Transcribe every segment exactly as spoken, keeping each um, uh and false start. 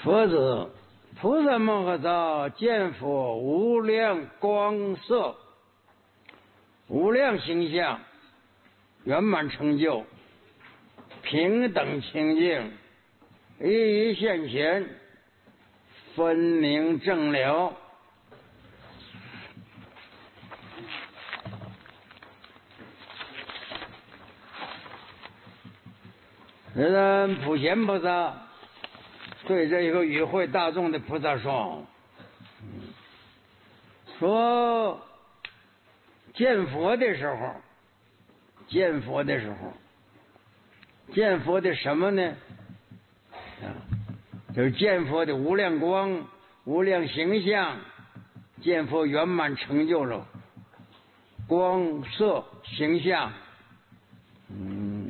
佛子，菩萨摩诃萨见佛无量光色，无量形象，圆满成就，平等清净，一一现前，分明正了。人普贤菩萨对这一个与会大众的菩萨说：“说见佛的时候，见佛的时候，见佛的什么呢？啊，就是见佛的无量光、无量形象，见佛圆满成就了光色形象，嗯。”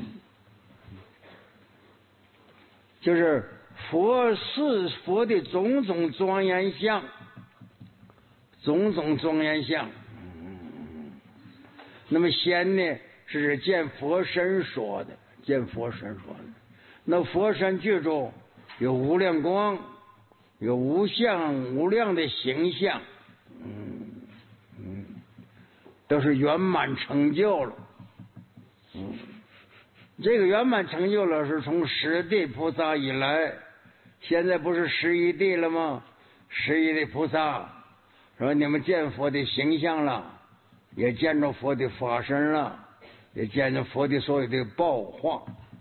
就是佛是佛的种种庄严相，种种庄严相。嗯、那么先呢是见佛身说的，见佛身说的。那佛身具足有无量光，有无相无量的形象，嗯嗯，都是圆满成就了。嗯。这个圆满成就了，是从十地菩萨以来，现在不是十一地了吗？十一地菩萨说你们见佛的形象了，也见着佛的法身了，也见着佛的所有的报化。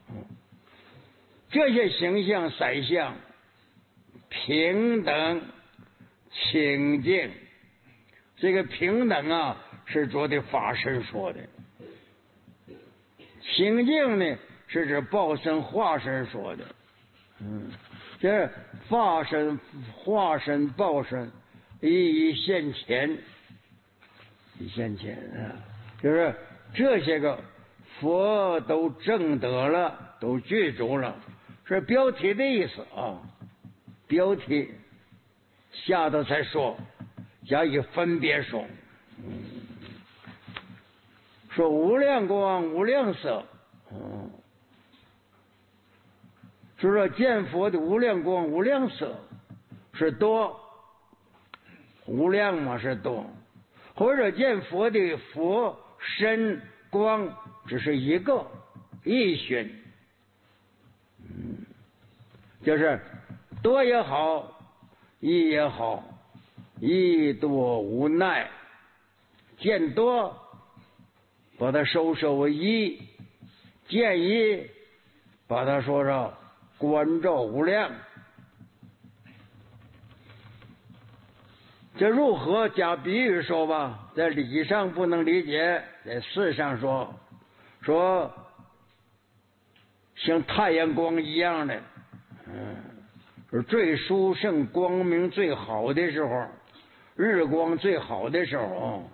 这些形象色相平等清净，这个平等啊是主的法身说的。清净呢，是指报身化身说的，嗯，这化身、化身、报身，一一现前，一现前啊，就是这些个佛都证得了，都具足了，是标题的意思啊，标题下头才说，加以分别说。嗯，说无量光无量色，嗯，就说见佛的无量光无量色是多，无量嘛是多，或者见佛的佛身光只是一个一旬，嗯，就是多也好，一也好，一多无奈，见多把它收摄为一，见一把它说上观照无量。这如何加比喻说吧？在理上不能理解，在事上说，说像太阳光一样的，嗯，是最殊胜光明最好的时候，日光最好的时候，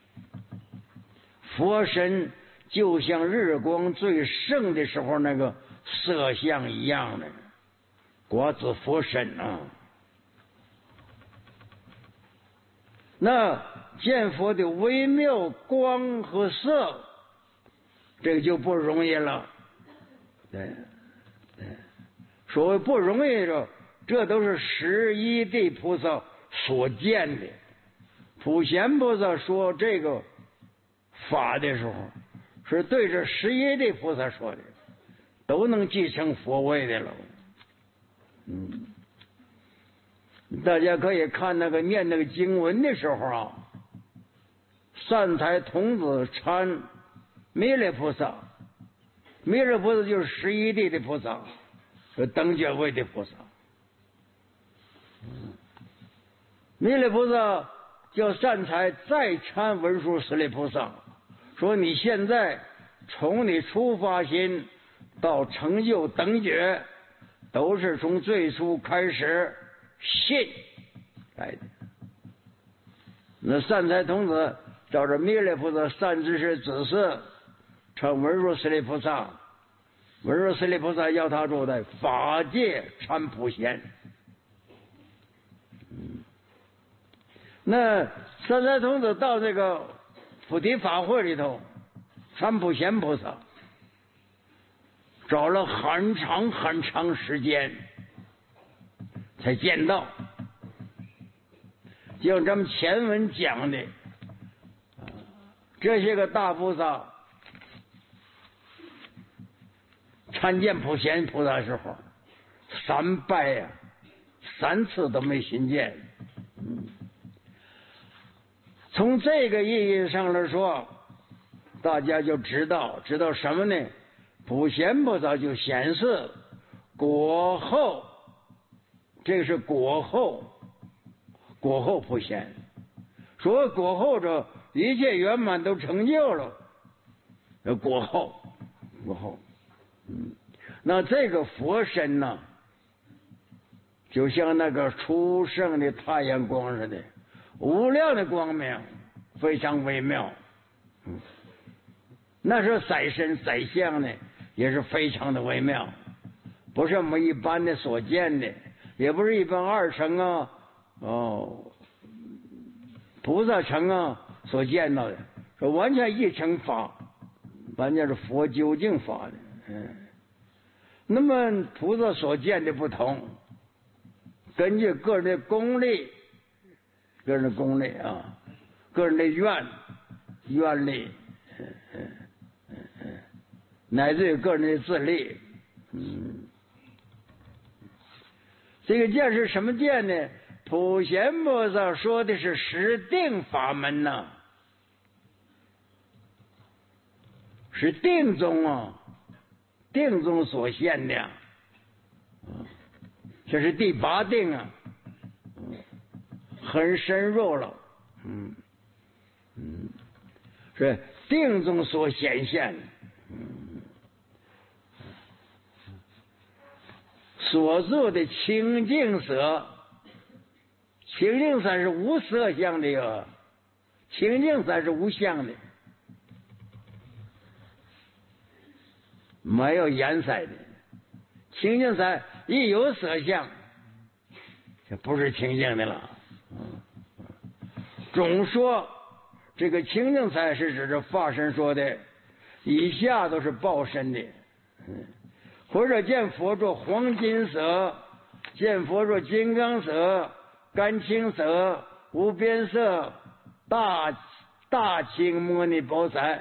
佛身就像日光最盛的时候那个色相一样的，果子佛身啊。那见佛的微妙光和色，这个就不容易了。对，对，所谓不容易的，这都是十一地菩萨所见的。普贤菩萨说这个法的时候，是对着十一地菩萨说的，都能继承佛位的了。嗯，大家可以看那个念那个经文的时候啊，善财童子参弥勒菩萨，弥勒菩萨就是十一地的菩萨，是等觉位的菩萨。嗯，弥勒菩萨叫善财再参文殊师利菩萨，说你现在从你出发心到成就等觉，都是从最初开始信来的。那善财童子照着弥勒菩萨善知识指示，称文殊师利菩萨，文殊师利菩萨要他住在法界参普贤。嗯，那善财童子到这个菩提法会里头，参普贤菩萨找了很长很长时间， 才见到。就像咱们前文讲的，这些个大菩萨参见普贤菩萨的时候，三拜呀、啊，三次都没寻见。嗯，从这个意义上来说，大家就知道知道什么呢？普贤菩萨就显示果后，这个是果后，果后普贤。所谓果后者，一切圆满都成就了。果后，果后，嗯，那这个佛身呢，就像那个初升的太阳光似的，无量的光明，非常微妙。嗯，那是色身色相呢，也是非常的微妙，不是我们一般的所见的，也不是一般二乘啊，哦，菩萨乘啊所见到的，说完全一乘法，完全是佛究竟法的。嗯，那么菩萨所见的不同，根据个人的功力，个人的功力啊，个人的愿愿力，嗯嗯嗯嗯，乃至于个人的自力，嗯，这个见是什么见呢？普贤菩萨说的是实定法门呐、啊，是定中啊，定中所现的、啊，这是第八定啊，很深入了，嗯嗯，是定中所显现，嗯，所住的清净色。清净色是无色相的呀，清净色是无相的，没有颜色的。清净色一有色相，就不是清净的了。总说这个清净色是指着法身说的，以下都是报身的。或者见佛着黄金色，见佛着金刚色。甘青色、无边色、大大清摩尼宝彩，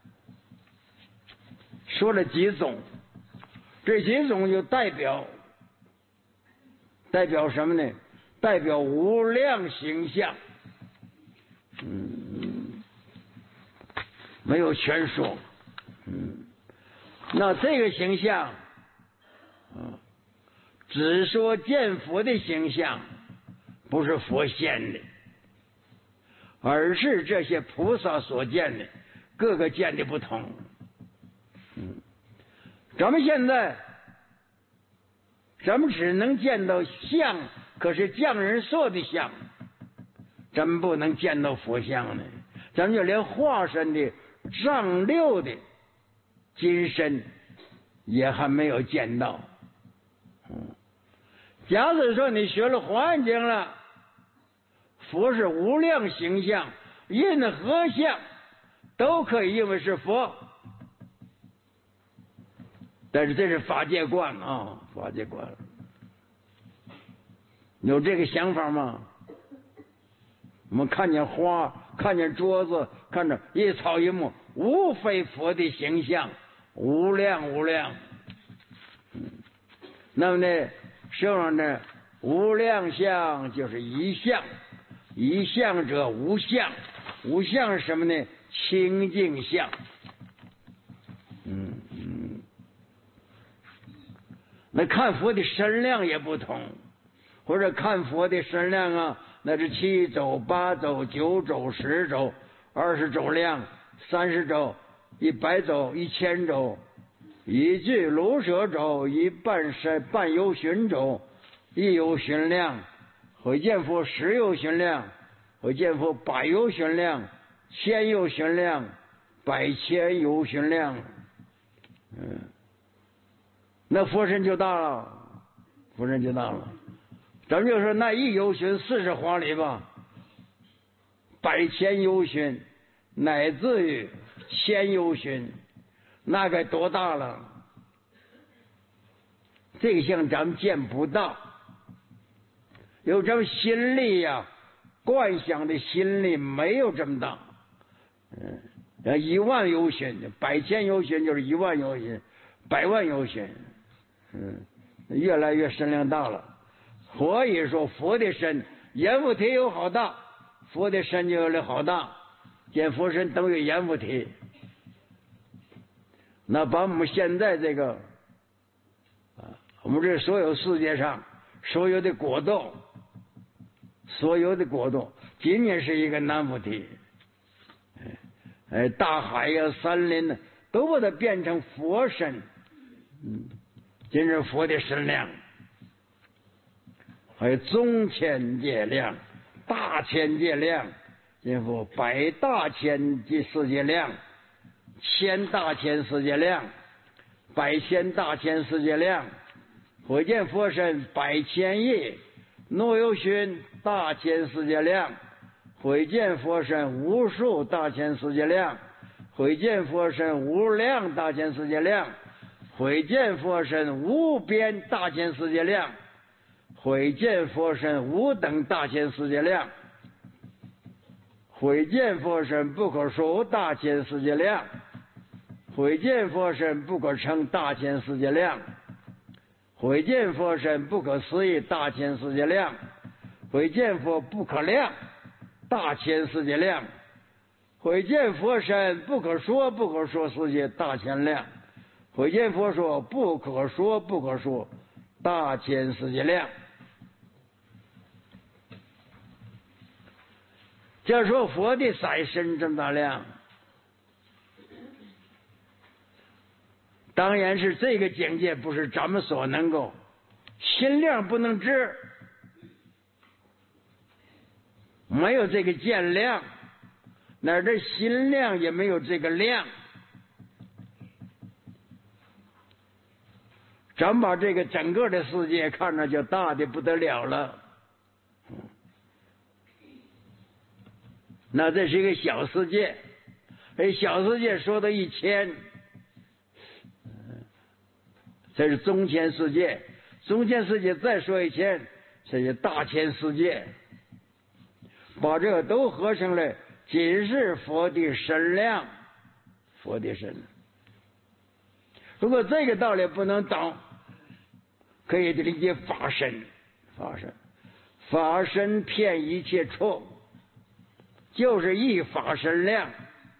说了几种，这几种就代表代表什么呢？代表无量形象，嗯，没有全说，嗯，那这个形象，啊，只说见佛的形象。不是佛现的，而是这些菩萨所见的，各个见的不同。嗯，咱们现在，咱们只能见到相，可是匠人塑的相，咱们不能见到佛像呢。咱们就连化身的丈六的金身，也还没有见到。嗯，假使说你学了《华严经》了。佛是无量形象，任何相都可以认为是佛，但是这是法界观啊，法界观，有这个想法吗？我们看见花，看见桌子，看着一草一木，无非佛的形象，无量无量。那么呢，实际上呢，无量相就是一相。一相者无相，无相是什么呢？清净相。嗯嗯，那看佛的身量也不同，或者看佛的身量啊，那是七肘、八肘、九肘、十肘、二十肘量、三十肘、一百肘、一千肘，一具卢舍肘，一半身半游旬肘，一游旬量。会见佛十有旬量，会见佛百有旬量，千有旬量，百千有旬量。嗯，那佛身就大了，佛身就大了。咱们就说那一游旬四十华里吧，百千游旬，乃至于千游旬，那该多大了？这个像咱们见不到。 有这么心力呀、啊，观想的心力没有这么大。嗯，一万由心，百千由心就是一万由心，百万由心。嗯，越来越身量大了。所以说佛的身，阎浮提有好大，佛的身就有了好大，见佛身等于阎浮提。那把我们现在这个啊，我们这所有世界上所有的国度，所有的国度仅仅是一个南菩提。哎，大海呀、啊、山林呢，都把它变成佛身。嗯，今日佛的身量，还有中千界量、大千界量，今佛百大千界世界量、千大千世界量、百千大千世界量，会见佛身百千亿，若有寻大千世界量。会见佛身无数大千世界量，会见佛身无量大千世界量，会见佛身无边大千世界量，会见佛身无等大千世界量，会见佛身不可数大千世界量，会见佛身不可称大千世界量，会见佛身不可思议大千世界量，会见佛不可量大千世界量，会见佛身不可说不可说世界大千量，会见佛说不可说不可说大千世界量。就说佛的色身这么大量，当然是这个境界不是咱们所能够，心量不能知。没有这个见量，哪这心量也没有这个量。咱把这个整个的世界看着就大的不得了了，那这是一个小世界，这小世界说到一千，这是中千世界，中千世界再说一千，这是大千世界。把这个都合成了，仅是佛的身量，佛的身。如果这个道理不能懂，可以理解法身，法身，法身遍一切处，就是一法身量。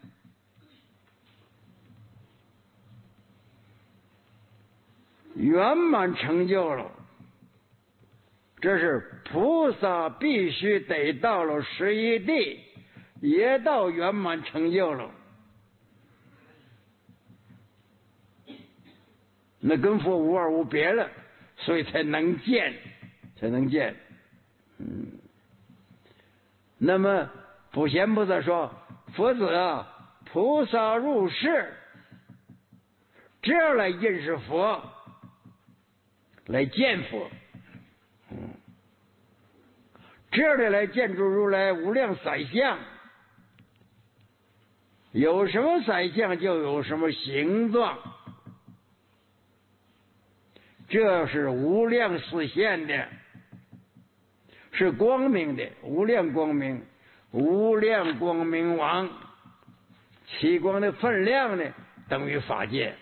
圆满成就了。这是菩萨必须得到了十一地，也到圆满成就了，那跟佛无二无别了，所以才能见，才能见。嗯，那么普贤菩萨说：“佛子啊，菩萨入世，这样来认识佛，来见佛。”这样的来见住如来无量色相，有什么色相就有什么形状，这是无量实现的，是光明的，无量光明，无量光明王，其光的分量呢等于法界，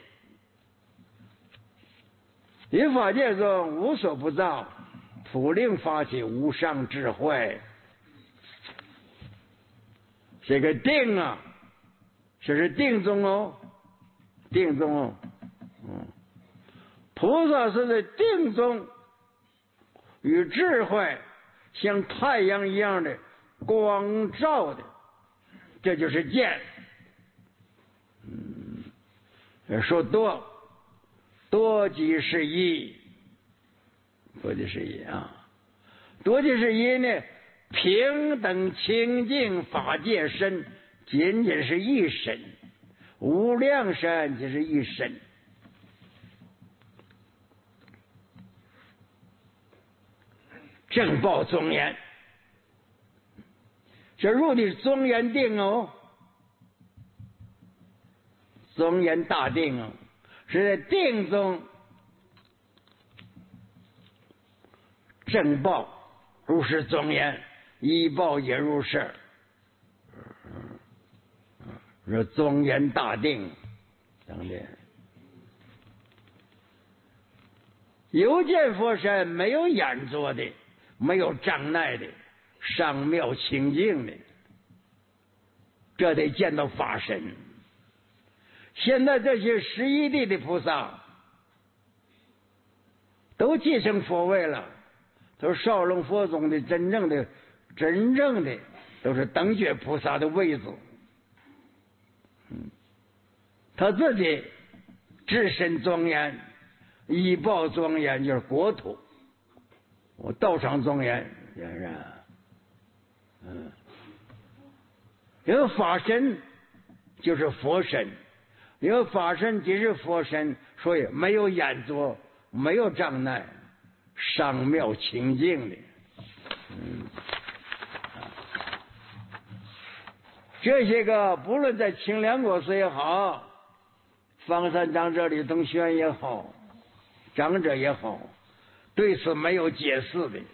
于法界中无所不造，普令发起无上智慧。这个定啊，这是定中哦，定中哦，嗯，菩萨是在定中与智慧像太阳一样的光照的，这就是见。嗯，说多多即是一。多即是一啊，多即是一呢？平等清净法界身，仅仅是一身，无量身就是一身。正报庄严，这入的庄严定哦，庄严大定哦，是在定中正报如是庄严，一报也如是。说庄严大定等等，有见佛身，没有眼着的，没有障碍的，上妙清净的，这得见到法身。现在这些十一地的菩萨都继承佛位了，都是少龙佛宗的真正的真正的都是等觉菩萨的位子。嗯，他自己自身庄严，依报庄严，就是国土。我道场庄严，是不是？嗯，因为法身就是佛身，因为法身即是佛身，所以没有眼着，没有障碍，上妙清净的。嗯，这些个不论在清凉国寺也好，方山长者李东轩也好，长者也好，对此没有解释的。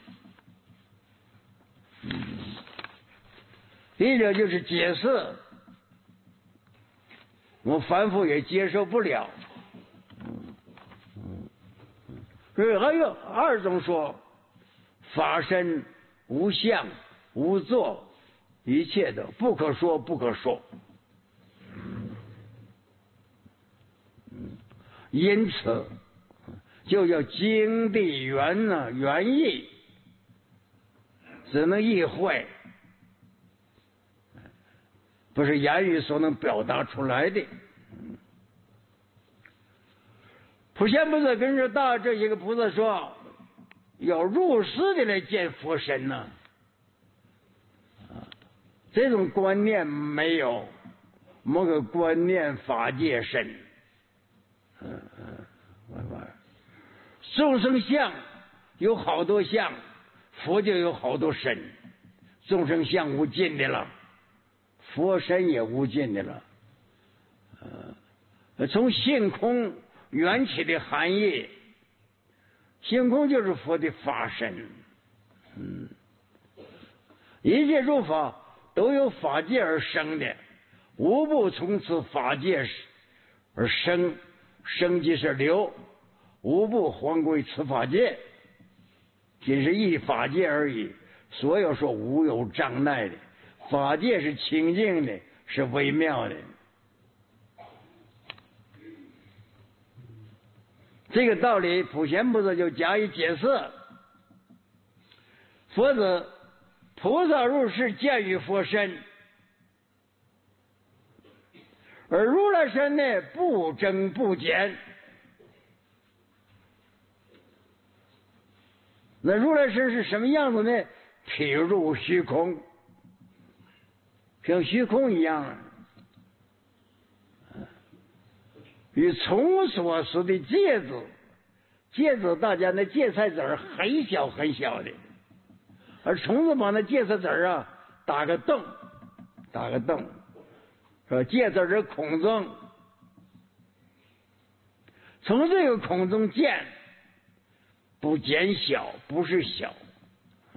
嗯，一者就是解释，我反复也接受不了。嗯嗯嗯，所以还有二种说，法身无相无作，一切的不可说不可说。因此就叫经地缘呢，缘意只能意会，不是言语所能表达出来的。普贤菩萨跟着大这些个菩萨说，要入世的来见佛身呢、啊，这种观念没有，某个观念法界身。嗯嗯，众生相有好多相，佛就有好多身。众生相无尽的了，佛身也无尽的了。呃，从性空缘起的含义，性空就是佛的法身。嗯，一切诸法都由法界而生的，无不从此法界而生。生即是流，无不还归此法界，仅是一法界而已。所有说无有障碍的法界是清净的，是微妙的。这个道理普贤菩萨就加以解释。佛子菩萨入世见于佛身，而如来身呢，不增不减。那如来身是什么样子呢？譬如虚空，像虚空一样，与虫所食的芥子，芥子大家那芥菜籽儿很小很小的，而虫子把那芥菜籽儿啊打个洞，打个洞。说芥子是孔中，从这个孔中见，不减小，不是小，嗯，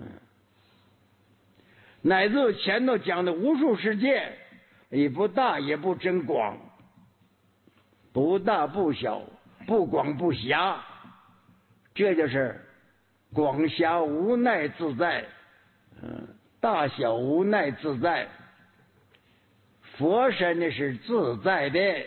乃至前头讲的无数世界，也不大也不真广，不大不小，不广不狭，这就是广狭无奈自在，嗯，大小无奈自在。佛身呢是自在的，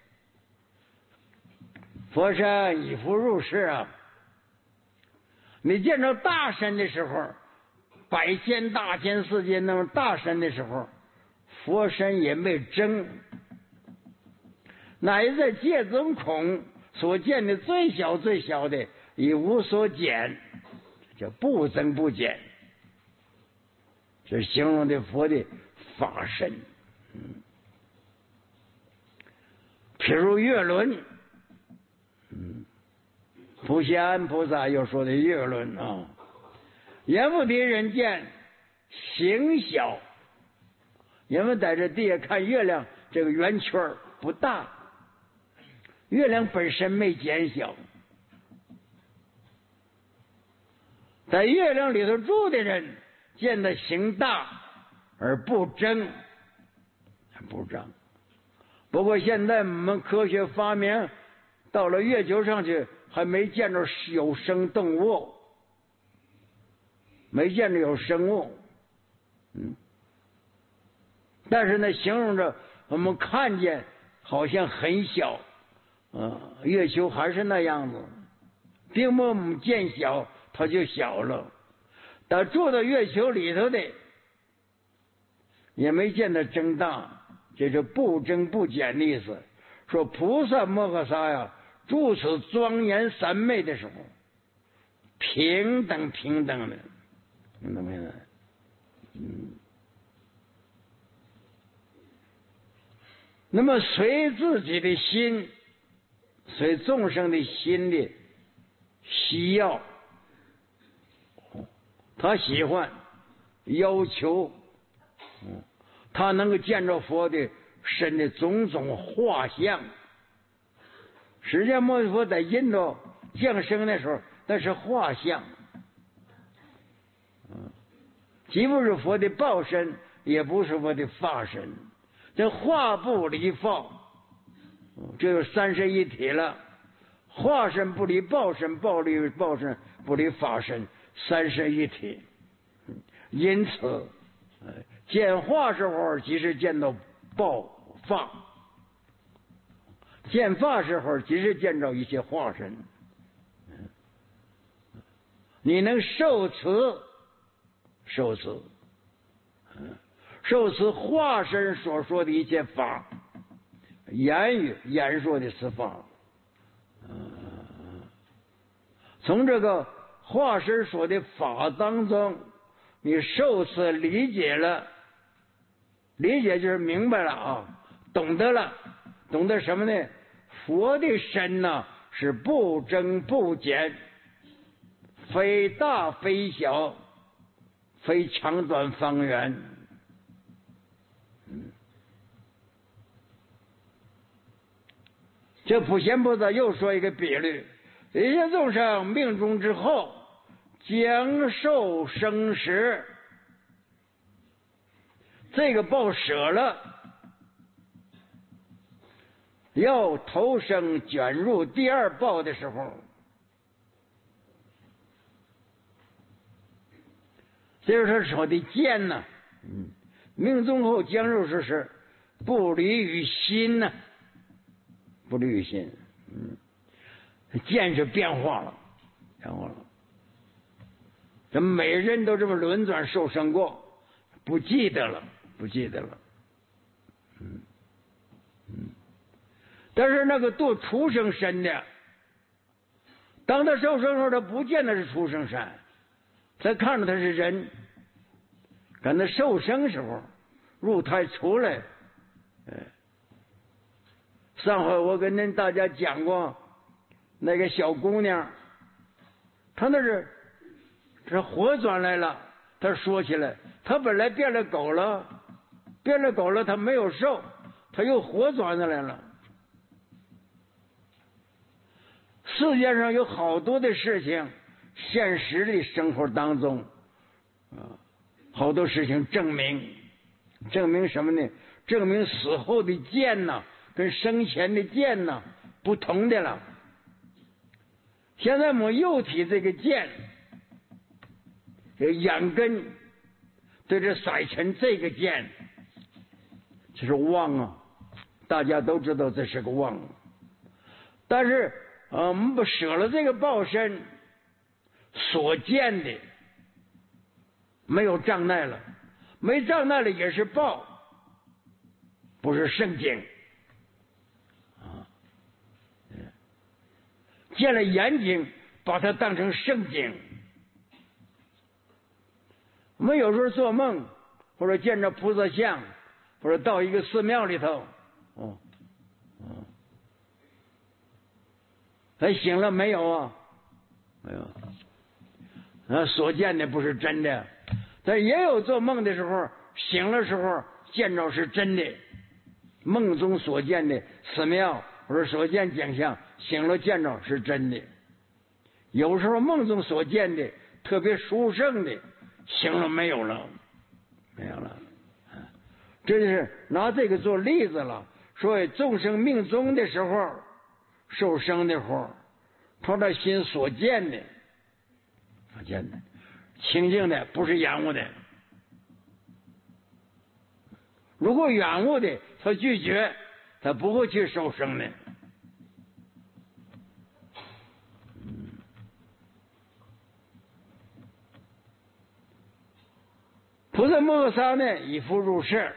佛身以佛入世啊。你见着大身的时候，百千大千世界那么大身的时候，佛身也没增，乃至戒中孔所见的最小最小的也无所减，叫不增不减，这是形容的佛的法身。嗯，譬如月轮，嗯，普贤菩萨又说的月轮啊，阎浮提人见形小，因为在这地下看月亮，这个圆圈不大，月亮本身没减小， 在月亮里头住的人，见得形大而不争，不争。不过现在我们科学发明到了月球上去，还没见着有生动物，没见着有生物。嗯，但是呢，形容着我们看见好像很小，啊，月球还是那样子，并不我们见小它就小了。但住到月球里头的，也没见它增大，这是不增不减的意思。说菩萨摩诃萨呀，住此庄严三昧的时候，平等平等的，听懂没有？嗯。那么随自己的心，随众生的心的需要，他喜欢要求，他能够见着佛的身的种种画像。释迦牟尼佛在印度降生的时候，那是画像，既不是佛的报身，也不是佛的法身，这化不离法，这就三身一体了。化身不离报身，报离报身不离法身，三身一体。因此，见化时候即是见到报法，见法时候即是见到一些化身。你能受持，受持，受持化身所说的一切法，言语言说的是法。从这个化身说的法当中，你受持理解了，理解就是明白了啊，懂得了，懂得什么呢？佛的身呢是不增不减，非大非小，非长短方圆。这普贤菩萨又说一个比喻：一切众生命中之后，将受生时，这个报舍了，要投生卷入第二报的时候，这就是说的见呢，嗯，命中后将入时是不离于心呢，不离于心，嗯，见是变化了，变化了。咱们每人都这么轮转受生过，不记得了，不记得了，嗯嗯。但是那个度畜生身的，当他受生时候，他不见得是畜生身，他看着他是人。赶他受生时候，入胎出来，哎，上回我跟您大家讲过，那个小姑娘，她那是这活转来了。她说起来，她本来变了狗了，变了狗了，她没有受，她又活转来了。世界上有好多的事情，现实的生活当中，啊，好多事情证明，证明什么呢？证明死后的见呐，跟生前的见呐不同的了。现在我们幼体这个见，这眼根对这色尘这个见，这是妄啊，大家都知道这是个妄。但是呃，我们不舍了这个报身所见的，没有障碍了，没障碍了也是报，不是圣经啊。见了眼睛，把它当成圣经。我们有时候做梦，或者见着菩萨像，或者到一个寺庙里头，哦，哦，他醒了没有啊？没有。那所见的不是真的，但也有做梦的时候，醒了时候见着是真的，梦中所见的寺庙或者所见景象，醒了见着是真的。有时候梦中所见的特别殊胜的，行了，没有了，没有了。这就是拿这个做例子了。所以众生命终的时候，受生的时候，他的心所见的，所见的清净的，不是染污的。如果染污的，他拒绝，他不会去受生的。菩萨摩诃萨呢，以复入世，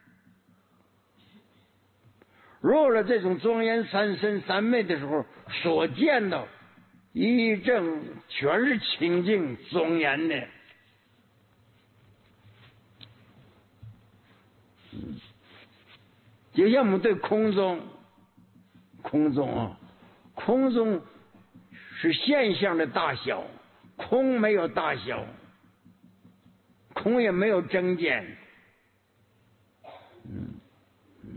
入了这种庄严三身三昧的时候，所见到一正全是清净庄严的。就像我们对空中，空中啊，空中是现象的大小，空没有大小，空也没有增减。嗯嗯，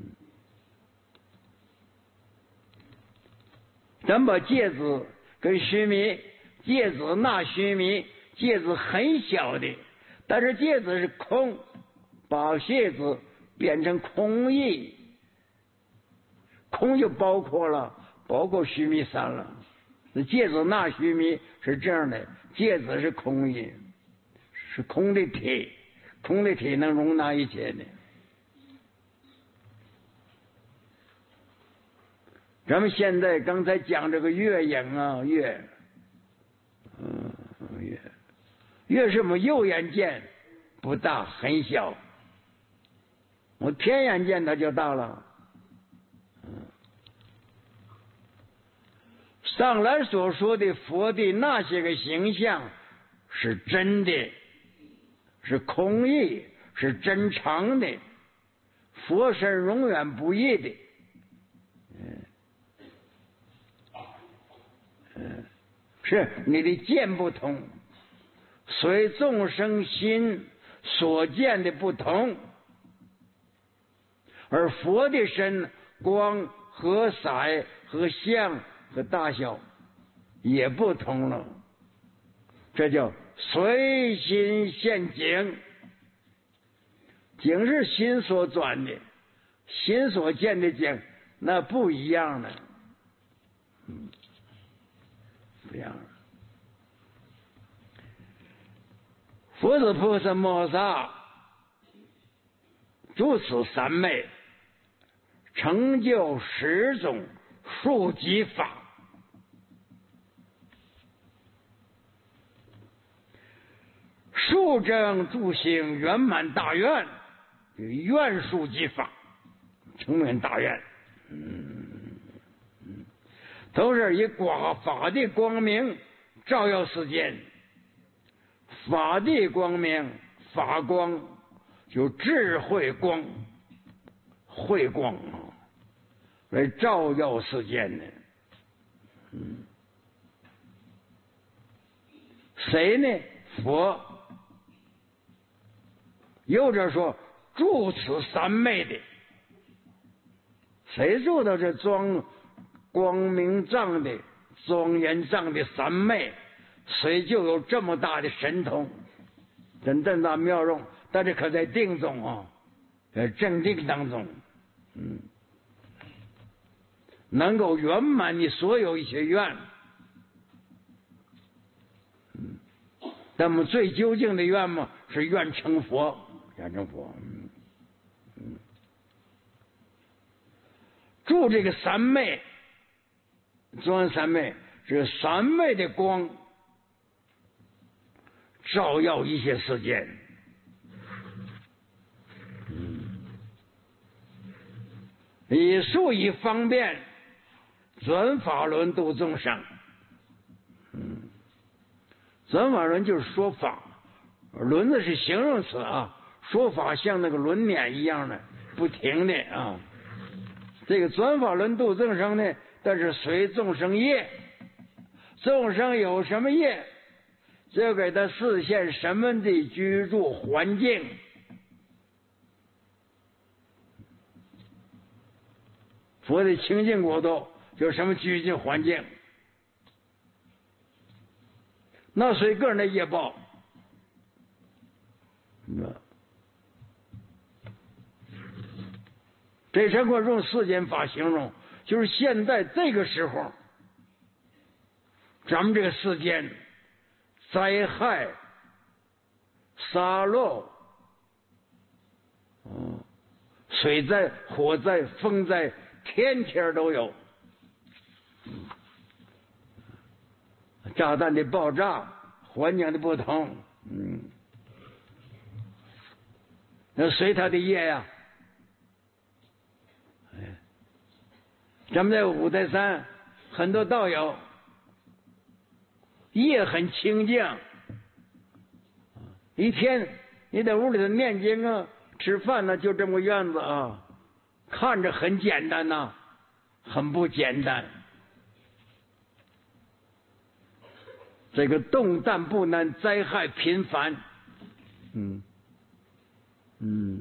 咱把芥子跟须弥，芥子纳须弥，芥子很小的，但是芥子是空，把芥子变成空意，空就包括了，包括须弥山了。那芥子纳须弥是这样的，芥子是空意，是空的体，空的体能容纳一切的。咱们现在刚才讲这个月影啊，月，嗯，月，月是我们右眼见不大，很小，我天眼见它就大了。上来所说的佛的那些个形象是真的，是空意，是真常的，佛身永远不异的。嗯嗯，是你的见不同，随众生心所见的不同，而佛的身光和色和相和大小也不同了，这叫随心现景。景是心所转的，心所见的景那不一样了，嗯，不一样了。佛子菩萨摩萨住此三昧，成就十种数级法。数正住行圆满大愿，愿数即法，成圆大愿。嗯嗯，都是以广法的光明照耀世间，法的光明，法光就智慧光，慧光啊，来照耀世间的。嗯，谁呢？佛。又者说住此三昧的，谁住到这庄光明藏的庄严藏的三昧，谁就有这么大的神通，真正大妙用。但是可在定中啊，在正定当中，嗯，能够圆满你所有一些愿。嗯，但我们最究竟的愿嘛，是愿成佛。愿成佛，嗯嗯，住这个三昧，庄严三昧是三昧的光，照耀一切世间。嗯，以数以方便，转法轮度众生。嗯，转法轮就是说法，轮子是形容词啊。说法像那个轮碾一样的，不停的啊。这个转法轮度众生呢，但是随众生业，众生有什么业，就给他示现什么的居住环境。佛的清净国度就是什么居住环境。 那随个人的业报。这情况用世间法形容，就是现在这个时候，咱们这个世间灾害、沙漏、嗯，水灾、火灾、风灾，天天都有。炸弹的爆炸，环境的不同，嗯，那随他的业呀。哎，咱们在五台山很多道友，业很清净，一天你在屋里头念经啊、吃饭呢、啊，就这么个院子啊，看着很简单呐、啊，很不简单。这个动弹不难，灾害频繁，嗯嗯，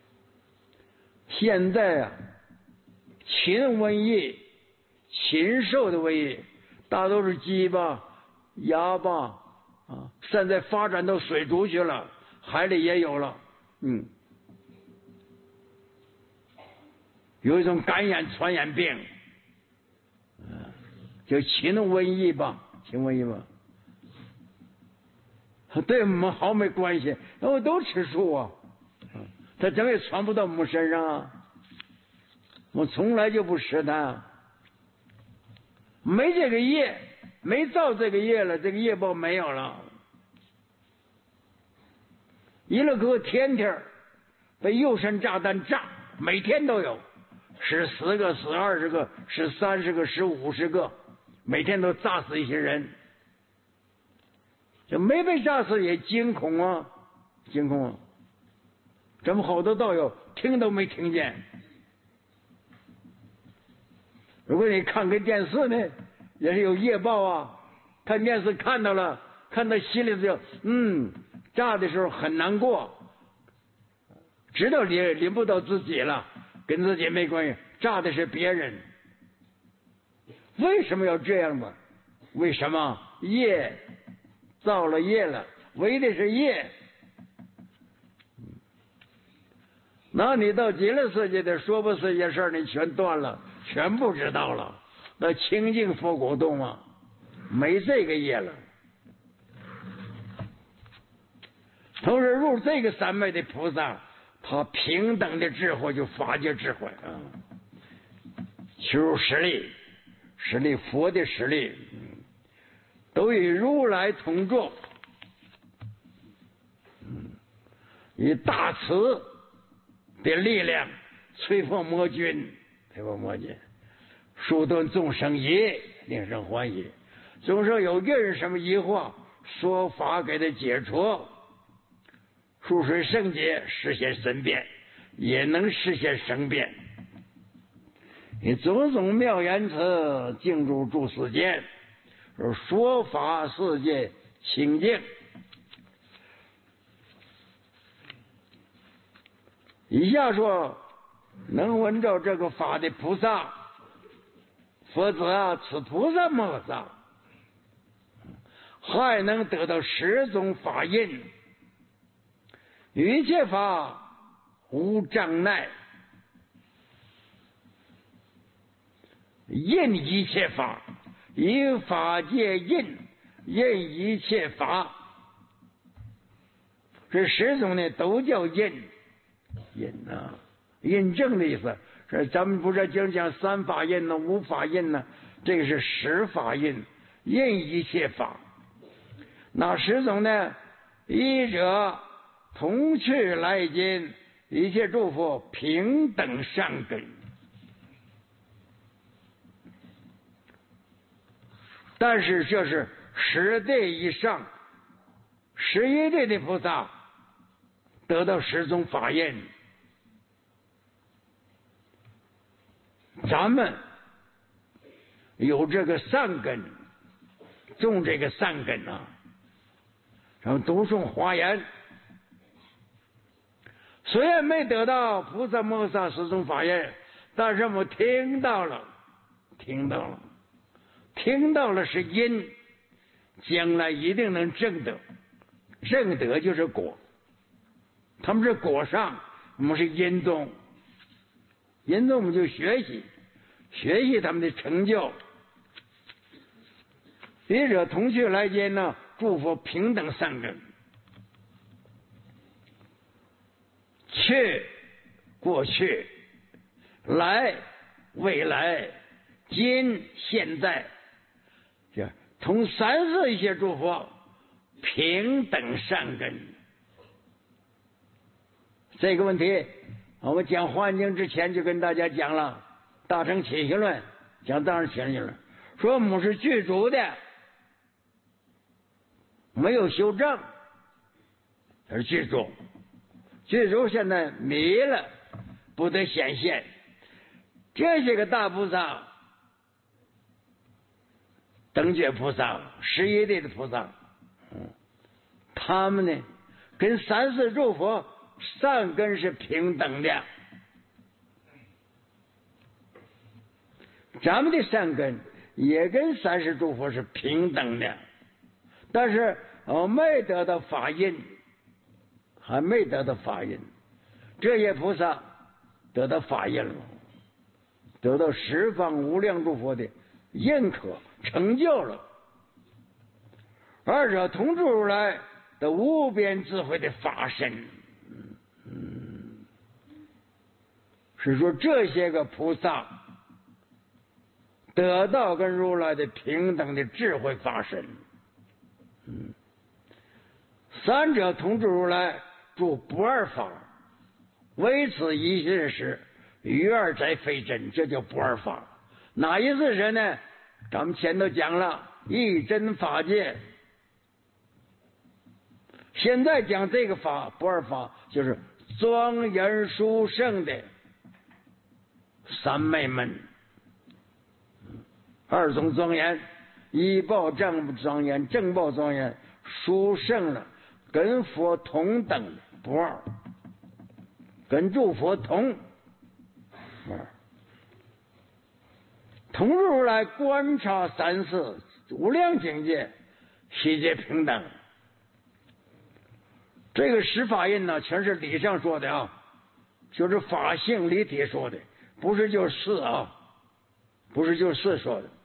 现在啊，禽瘟疫、禽兽的瘟疫，大都是鸡吧、鸭吧啊，现在发展到水族去了，海里也有了，嗯，有一种感染传染病，嗯，叫禽瘟疫吧，禽瘟疫吧。对我们好没关系，那我都吃素啊，他怎么也传不到我们身上啊？我从来就不吃它，没这个业，没造这个业了，这个业报没有了。一了哥天天被诱闪炸弹炸，每天都有，十十个、十二十个、十三十个、十五十个，每天都炸死一些人。这没被炸死也惊恐啊，惊恐啊！咱们好多道友听都没听见。如果你看个电视呢，也是有业报啊。看电视看到了，看到心里就嗯，炸的时候很难过，知道临临不到自己了，跟自己没关系，炸的是别人。为什么要这样吧？为什么业？造了业了，为的是业。那你到极乐世界的说不是些事儿，你全断了，全不知道了。那清净佛果洞啊，没这个业了。同时入这个三昧的菩萨，他平等的智慧就法界智慧啊，求入实力，实力佛的实力。都与如来同坐，以大慈的力量摧破魔君，摧破魔君，疏顿众生疑，令生欢喜。众生有个人什么疑惑，说法给他解除。数水圣洁，实现身变，也能实现生变。以种种妙言辞，静住诸世间。说法世界清净，以下说能闻着这个法的菩萨，佛子啊，此菩萨摩萨，还能得到十种法印，一切法无障碍，印一切法。以法界印，印一切法，这十种呢都叫印，印啊，印证的意思。这咱们不是经讲三法印呢，五法印呢，这个是十法印，印一切法。那十种呢？一者同去来今，一切诸佛平等善根。但是这是十地以上，十一地的菩萨得到十种法印，咱们有这个善根，种这个善根啊，然后读诵华严，虽然没得到菩萨摩萨十种法印，但是我们听到了，听到了。听到了是因， 将来一定能证得。证得就是果，他们是果上，我们是因动。因动我们就学习，学习他们的成就。笔者同趣来见呢，祝福平等三根。去，过去，来，未来，今，现在，这同三世一些诸佛平等善根。这个问题我们讲幻境之前就跟大家讲了，大乘起行论讲大乘起行论，说我们是具足的，没有修正，而具足。具足现在迷了，不得显现。这些个大菩萨，等觉菩萨、十一地的菩萨，嗯，他们呢跟三世诸佛善根是平等的。咱们的善根也跟三世诸佛是平等的，但是我没得到法印，还没得到法印。这些菩萨得到法印了，得到十方无量诸佛的认可成就了。二者同住如来的无边智慧的法身。嗯，是说这些个菩萨得到跟如来的平等的智慧法身。嗯，三者同住如来住不二法，唯此一事时，余二在非真，这叫不二法。哪一是人呢？咱们前头讲了一真法界，现在讲这个法不二法，就是庄严殊胜的三昧门。二种庄严，一报正庄严，正报庄严，殊胜了，跟佛同等不二，跟诸佛同不二。同如来观察三世无量境界，悉皆平等。这个十法印呢，全是理上说的啊，就是法性理体说的，不是就四啊，不是就四说的。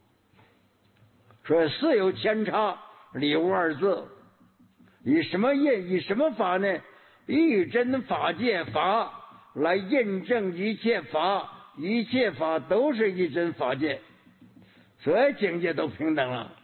说四有千差，理无二字。以什么印？以什么法呢？一真法界法来印证一切法。一切法都是一真法界，所以境界都平等了。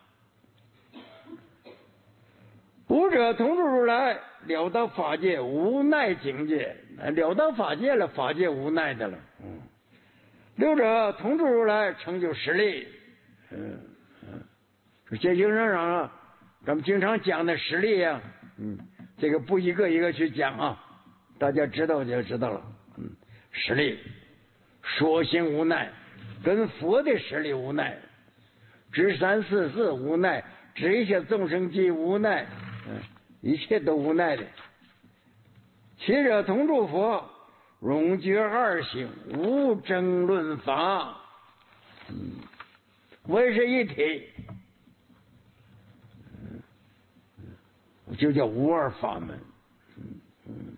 五者同住如来，了到法界无奈境界，了到法界了，法界无奈的了。嗯，六者同住如来，成就实力。嗯嗯，这经上上啊，咱们经常讲的实力啊，嗯，这个不一个一个去讲啊，大家知道就知道了。嗯，实力。说行无奈，跟佛的实力无奈，知三四四无奈，知一切众生际无奈，嗯，一切都无奈的。七者同住佛，永绝二性，无争论法，嗯，唯是一体，嗯，就叫无二法门，嗯嗯。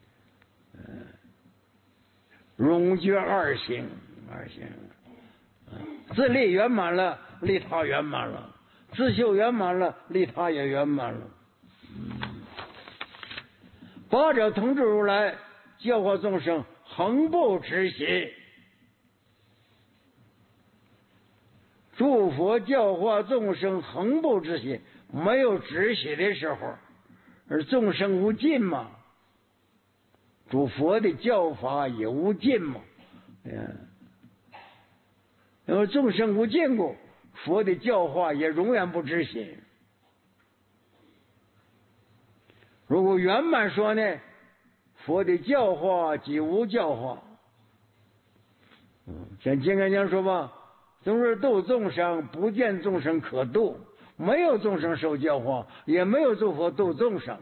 永绝二性，二性，自利圆满了，利他圆满了；自修圆满了，利他也圆满了。八者同住如来，教化众生，恒不止息。诸佛教化众生，恒不止息，没有止息的时候，而众生无尽嘛。诸佛的教法也无尽嘛，嗯，因为众生无尽故，佛的教化也永远不止息。如果圆满说呢，佛的教化即无教化。嗯，像金刚经说吧，总是度众生，不见众生可度，没有众生受教化，也没有诸佛度众生。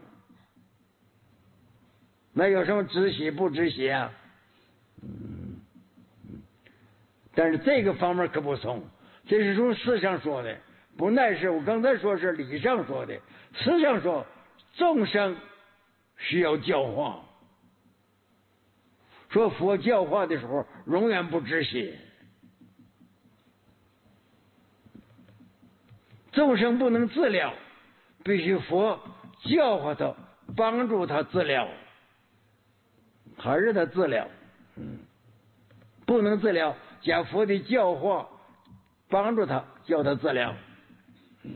那有什么止息不止息啊？嗯，但是这个方面可不从，这是从事上说的， 不乃是我刚才说是理上说的，实上说众生需要教化。说佛教化的时候永远不止息，众生不能自了，必须佛教化他，帮助他自了，还是他自了。嗯，不能自了，将佛的教化帮助他，叫他自了。嗯，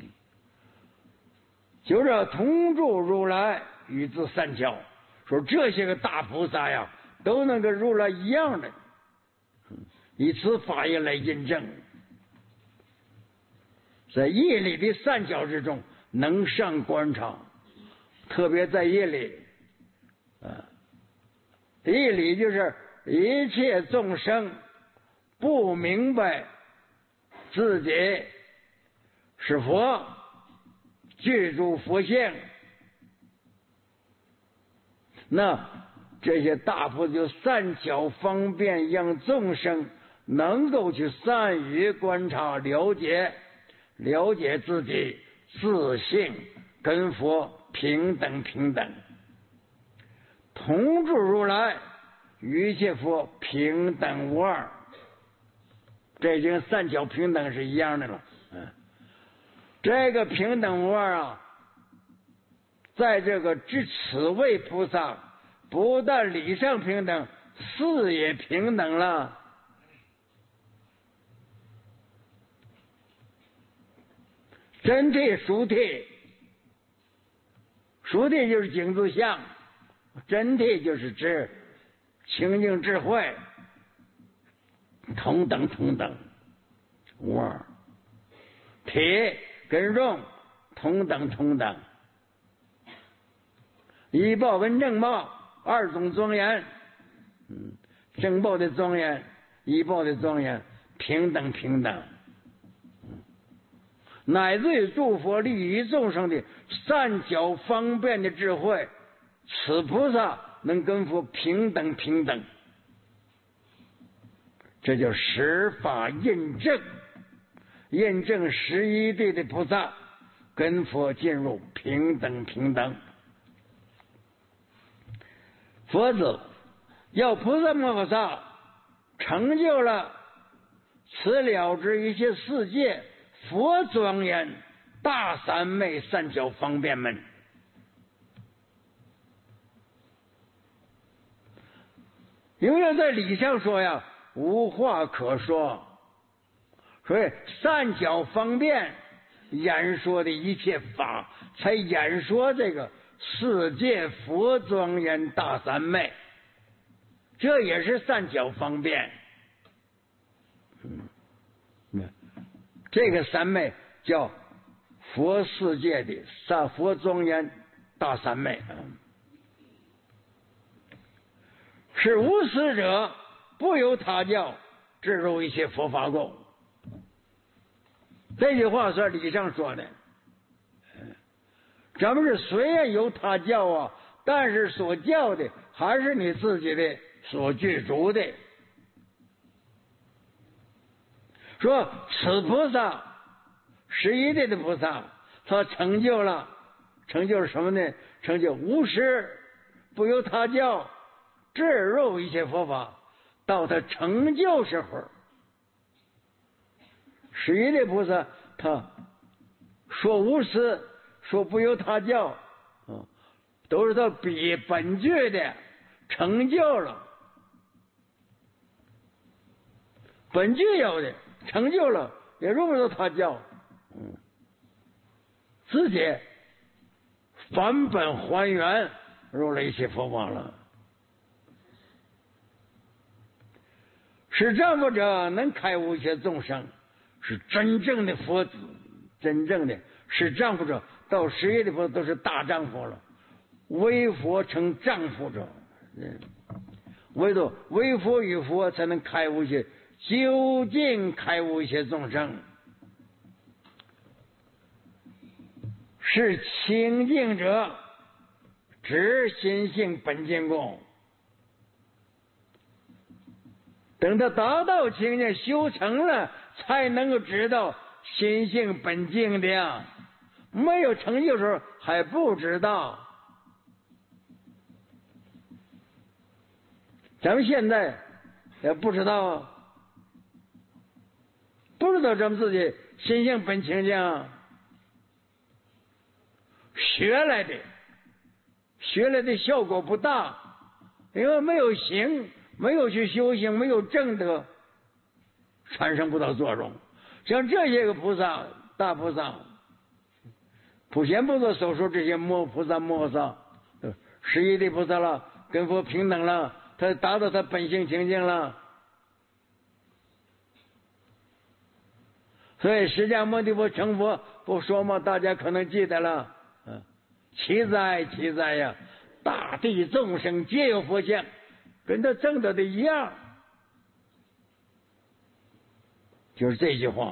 就是同住如来与自三教，说这些个大菩萨呀，都能跟如来一样的，以此法业来印证，在业力的三教之中能上观察，特别在业力啊，业力就是一切众生不明白自己是佛，具足佛性，那这些大菩萨就善巧方便，让众生能够去善于观察、了解、了解自己自性跟佛平等平等，同住如来与一切佛平等无二，这已经善巧平等是一样的了。嗯，这个平等无二啊，在这个至此位菩萨不但理上平等，事也平等了。真谛殊谛，殊谛就是镜子相，真谛就是指清净智慧，同等同等无二，体跟容同等同等，依报跟正报二种庄严，嗯，正报的庄严，依报的庄严，平等平等，嗯，乃至于诸佛利益众生的善巧方便的智慧，此菩萨能跟佛平等平等，这叫十法印证，印证十一对的菩萨跟佛进入平等平等。佛子要菩萨摩诃萨成就了此了知一切世界佛庄严大三昧善巧方便门，因为在理上说呀，无话可说，所以善巧方便演说的一切法，才演说这个世界佛庄严大三昧，这也是善巧方便。嗯，这个三昧叫佛世界的三佛庄严大三昧，是无始者不由他教置入一切佛法供。这句话是理上说的，咱们是虽然有他教啊，但是所教的还是你自己的所具足的。说此菩萨十一类的菩萨，他成就了，成就了什么呢？成就无始不由他教置入一切佛法，到他成就时候，十一类菩萨他说无始，说不由他教，嗯，都是他比本具的成就了，本具有的成就了，也入不到他教，嗯，自己返本还原入了一切佛法了。是丈夫者能开悟一切众生，是真正的佛子，真正的是丈夫者，到十业的佛都是大丈夫了，为佛成丈夫者，唯独为佛与佛才能开悟一些，究竟开悟一些众生，是清净者知心性本净供。等他达到清净修成了，才能够知道心性本净的，没有成就的时候还不知道。咱们现在也不知道，不知道咱们自己心性本清净，学来的，学来的效果不大，因为没有行，没有去修行，没有正德，产生不到作用。像这些个菩萨，大菩萨，普贤菩萨所说这些摩菩萨、摩诃萨，十一地菩萨了，跟佛平等了，他达到他本性清净了。所以释迦牟尼佛成佛不说吗？大家可能记得了。嗯，奇哉奇哉呀！大地众生皆有佛像，跟他证得的一样。就是这句话，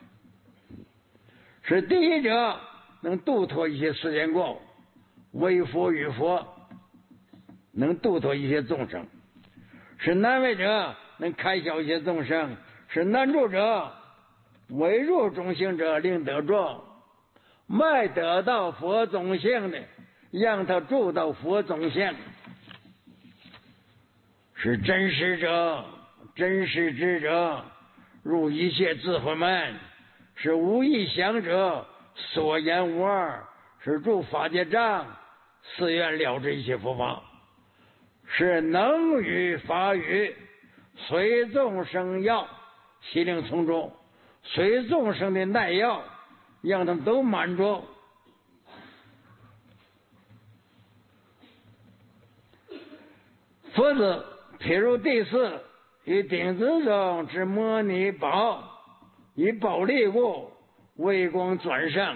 是第一者能度脱一些世间过，为佛与佛能度脱一些众生；是难为者能开销一些众生；是难助者为入中性者令得着，卖得到佛种性的，让他住到佛种性。是真实者，真实之者，入一切智慧门；是无异想者，所言无二；是住法界障，誓愿了知一切佛法；是能语法语，随众生要，悉令从中，随众生的耐要，让他们都满足。佛子譬如第四，以顶子中之摩尼宝，以宝力故，微光转胜。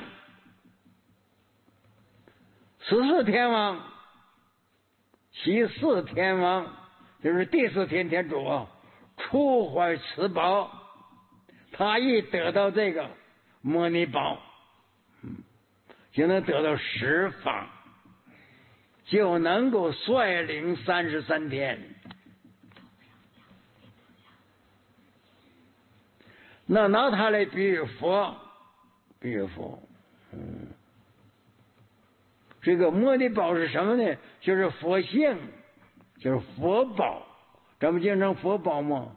十四天王，其四天王就是第四天天主啊，出怀此宝，他一得到这个摩尼宝，就能得到十法，就能够率领三十三天。那拿它来比喻佛，比喻佛，嗯，这个摩尼宝是什么呢？就是佛性，就是佛宝。咱们经常佛宝嘛，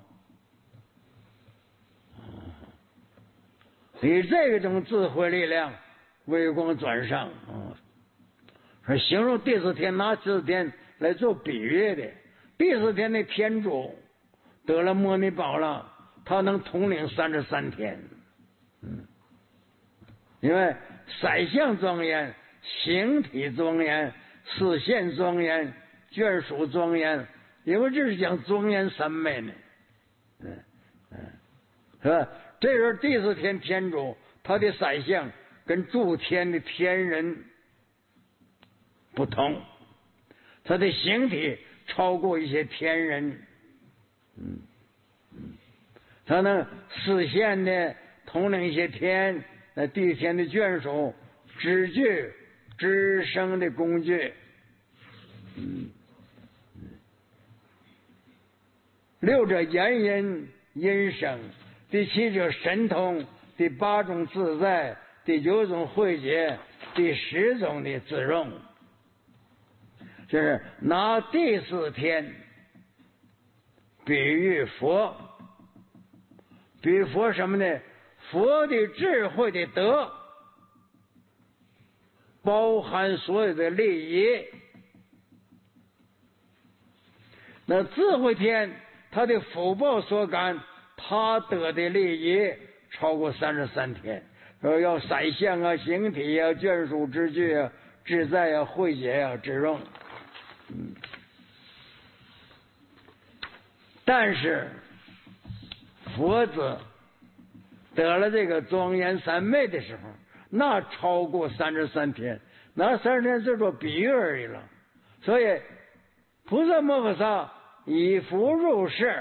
以这种智慧力量，微光转上啊，说形容第四天，拿第四天来做比喻的。第四天的天主得了摩尼宝了，他能统领三十三天。嗯，因为色相庄严，形体庄严，视线庄严，眷属庄严，因为这是讲庄严三昧呢。嗯嗯，是吧？这时候第四天天主他的色相跟诸天的天人不同，他的形体超过一些天人。嗯嗯，他能视线的统领一些天，那地天的眷属，知具知生的工具。嗯，六者言音音声，第七者神通，第八种自在，第九种慧解，第十种的自容。就是拿第四天比喻佛，比喻佛什么呢？佛的智慧的德，包含所有的利益。那智慧天他的福报所感，他得的利益超过三十三天，说要色相啊、形体啊、眷属之具啊、自在啊、慧解啊、智容。嗯，但是佛子得了这个庄严三昧的时候，那超过三十三天，那三十天就做比喻而已了。所以菩萨摩诃萨以福入世，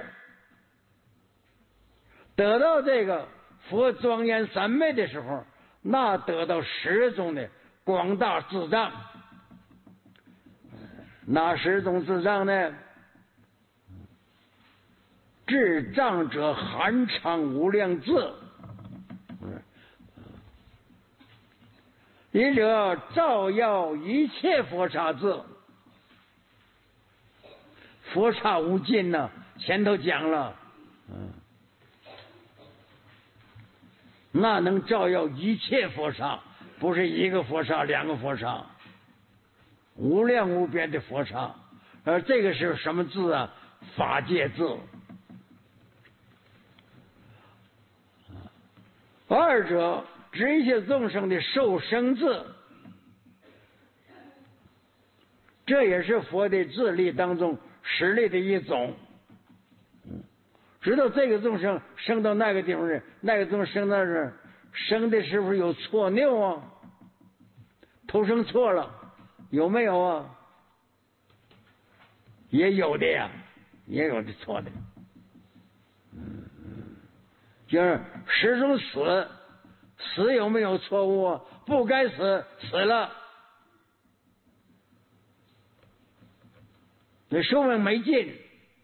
得到这个佛庄严三昧的时候，那得到十种的广大智障。哪十种智障呢？智障者含藏无量智， 一者照耀一切佛刹字，佛刹无尽呢、啊，前头讲了，嗯，那能照耀一切佛刹，不是一个佛刹两个佛刹，无量无边的佛刹。而这个是什么字啊？法界字。二者指一切众生的受生字，这也是佛的智力当中实力的一种。知道这个众生生到那个地方去，那个众生生到这儿，生的是不是有错谬啊？投生错了，有没有啊？也有的呀，也有的错的。嗯，就是始终死，死有没有错误啊？不该死，死了，那寿命没尽，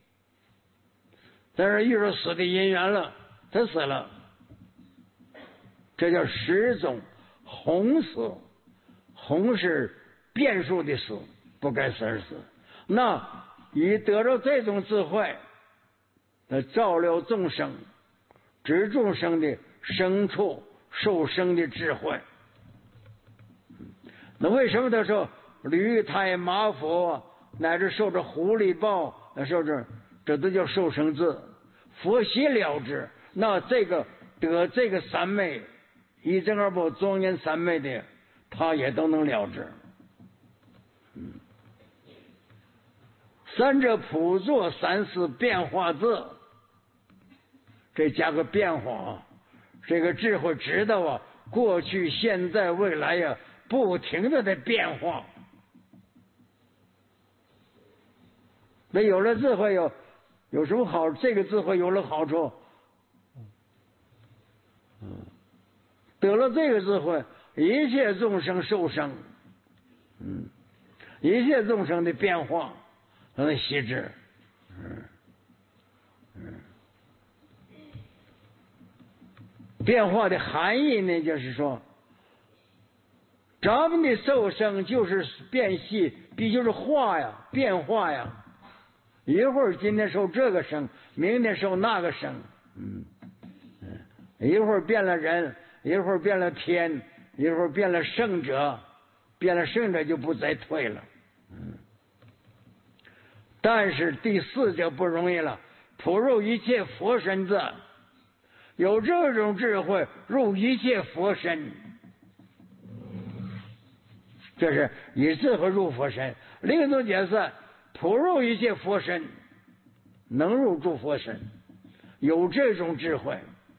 但是遇到死的因缘了，他死了，这叫十种红死。红是变数的死，不该死而死。那以得到这种智慧，那照料众生，知众生的生处受生的智慧。那为什么他说驴胎马佛乃至受着狐狸豹，受着这都叫受生字？佛悉了之。那这个得这个三昧一正二不庄严三昧的，他也都能了之。嗯，三者普作三世变化字，这加个变化啊，这个智慧知道啊，过去现在未来呀、啊，不停的在变化。那有了智慧有有什么好？这个智慧有了好处，嗯，得了这个智慧，一切众生受生，嗯，一切众生的变化都能悉知，嗯嗯。变化的含义呢，就是说，咱们的受生就是变细，必就是化呀，变化呀。一会儿今天受这个生，明天受那个生，嗯嗯，一会儿变了人，一会儿变了天，一会儿变了圣者，变了圣者就不再退了，嗯。但是第四就不容易了，普入一切佛身字，有这种智慧入一切佛身，这是以智慧入佛身。另一种解释，普入一切佛身，能入诸佛身，有这种智慧。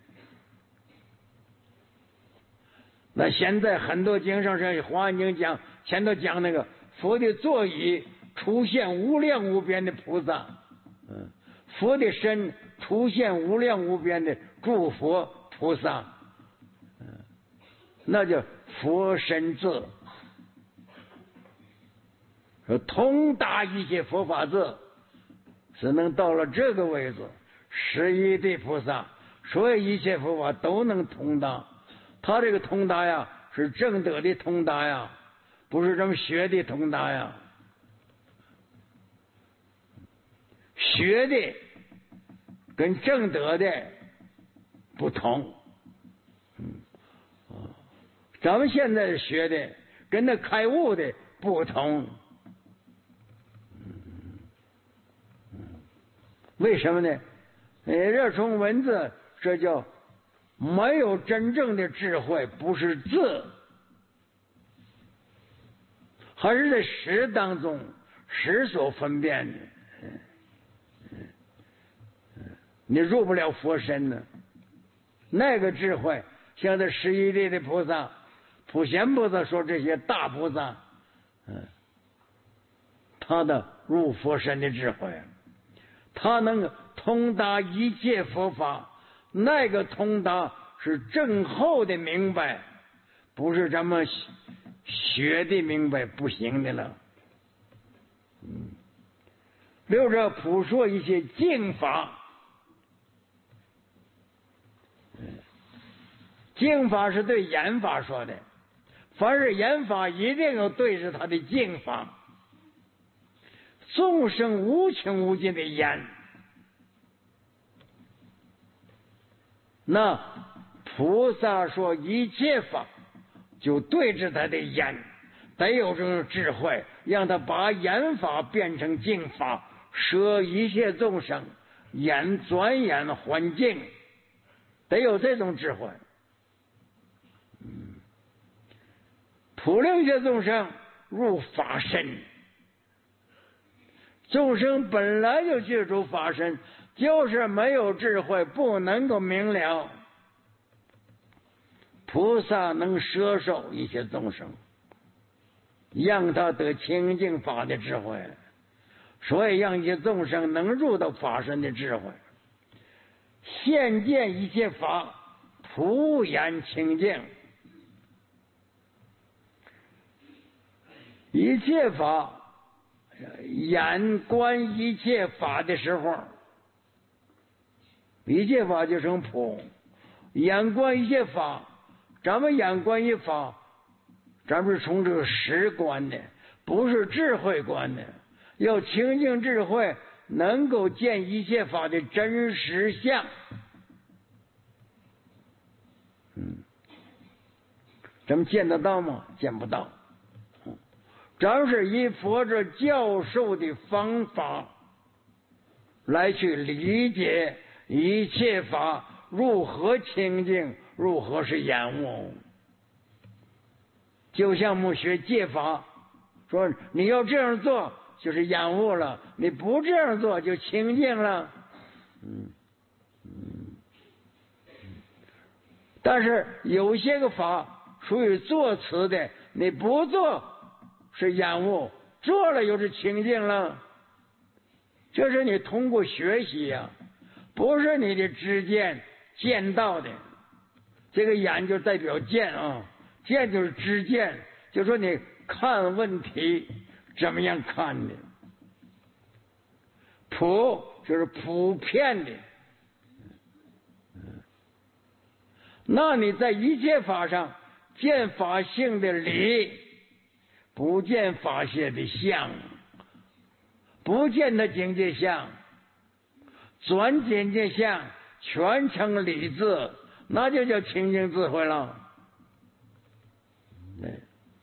那现在很多经上是《华严经》讲，前头讲那个佛的座椅出现无量无边的菩萨，嗯，佛的身出现无量无边的诸佛菩萨，嗯，那叫佛身字，通达一切佛法字，只能到了这个位置，十一地菩萨，所有一切佛法都能通达。他这个通达呀，是正德的通达呀，不是这么学的通达呀。学的跟正德的不同，嗯，咱们现在学的跟那开悟的不同，为什么呢？呃，这从文字，这叫没有真正的智慧，不是字，还是在识当中识所分辨的。你入不了佛身呢。那个智慧，像这十一地的菩萨、普贤菩萨说这些大菩萨，嗯，他的入佛身的智慧，他能通达一切佛法，那个通达是正后的明白，不是咱们学的明白，不行的了。嗯，六者普说一些净法。净法是对言法说的， 凡是言法，一定要对着他的净法。众生无穷无尽的言，那菩萨说一切法，就对着他的言，得有这种智慧，让他把言法变成净法，摄一切众生，言转眼还净，得有这种智慧。普令一切众生入法身，众生本来就具足法身，就是没有智慧，不能够明了。菩萨能摄受一切众生，让他得清净法的智慧，所以让一切众生能入到法身的智慧。现见一切法，普言清净。一切法，眼观一切法的时候，一切法就成普。眼观一切法，咱们眼观一法，咱们是从这个实观的，不是智慧观的。要清净智慧，能够见一切法的真实相。嗯，咱们见得到吗？见不到。咱是以佛这教授的方法来去理解一切法如何清净，如何是厌恶。就像我们学戒法，说你要这样做就是厌恶了，你不这样做就清净了。嗯嗯，但是有些个法属于作词的，你不做是厌恶，做了又是清净了。这是你通过学习呀、啊，不是你的知见见到的。这个眼就代表见啊，见就是知见，就说你看问题怎么样看的。普就是普遍的，那你在一切法上见法性的理，不见法界的相，不见它境界相，转境界相，全成理智，那就叫清净智慧了。对，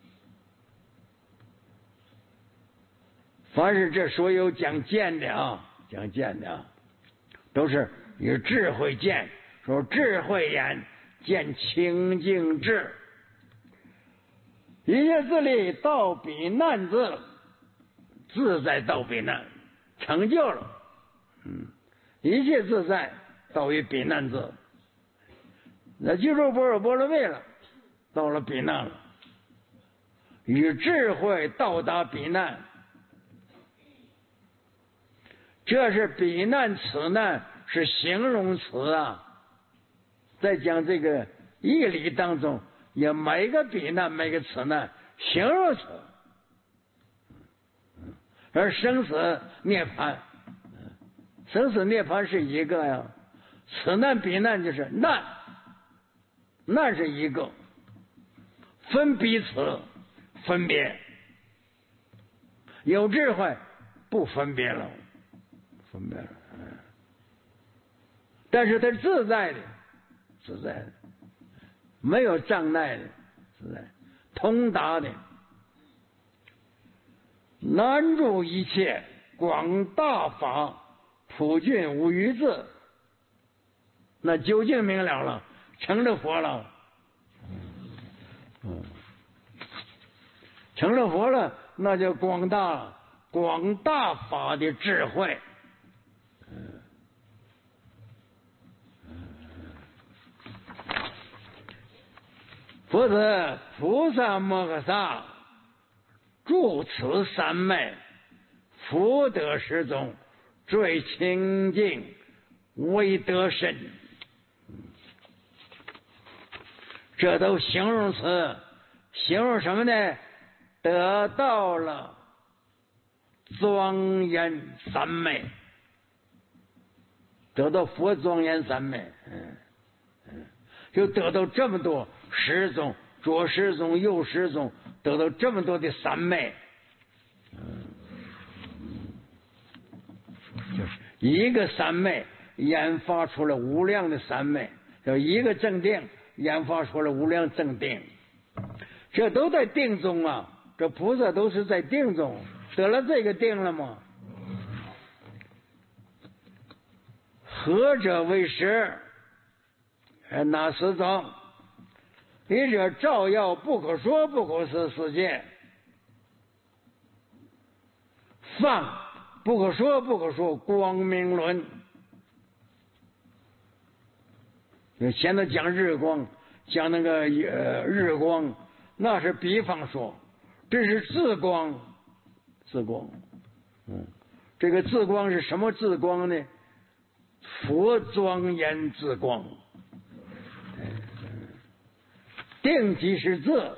凡是这所有讲见的啊，讲见的啊，都是以智慧见，说智慧眼见清净智。一切自力到彼难自，自在到彼难，成就了。嗯，一切自在到于彼难自，那就入般若波罗蜜了，到了彼难了。与智慧到达彼难，这是彼难此难是形容词啊。在讲这个义理当中，也每个彼难每个此难形容词，而生死涅槃，生死涅槃是一个呀，此难彼难就是难，难是一个，分彼此分别，有智慧不分别了，分别了，但是它自在的，自在的，没有障碍的，自在通达的，难入一切广大法，普尽无余字。那究竟明了了，成了佛了。嗯，成了佛了，那就广大广大法的智慧。嗯，佛子菩萨摩诃萨住此三昧，福德十种，最清净为得身。这都形容词，形容什么呢？得到了庄严三昧，得到佛庄严三昧，嗯嗯，就得到这么多十种左失踪右失踪，得到这么多的三昧。就是一个三昧研发出了无量的三昧，就一个正定研发出了无量正定，这都在定中啊！这菩萨都是在定中得了这个定了吗？何者为实？哪十种？一者照耀不可说不可思世界，放不可说不可说光明论。现在讲日光，讲那个呃日光，那是比方说，这是自光，自光，嗯，这个自光是什么自光呢？佛庄严自光。定即是自，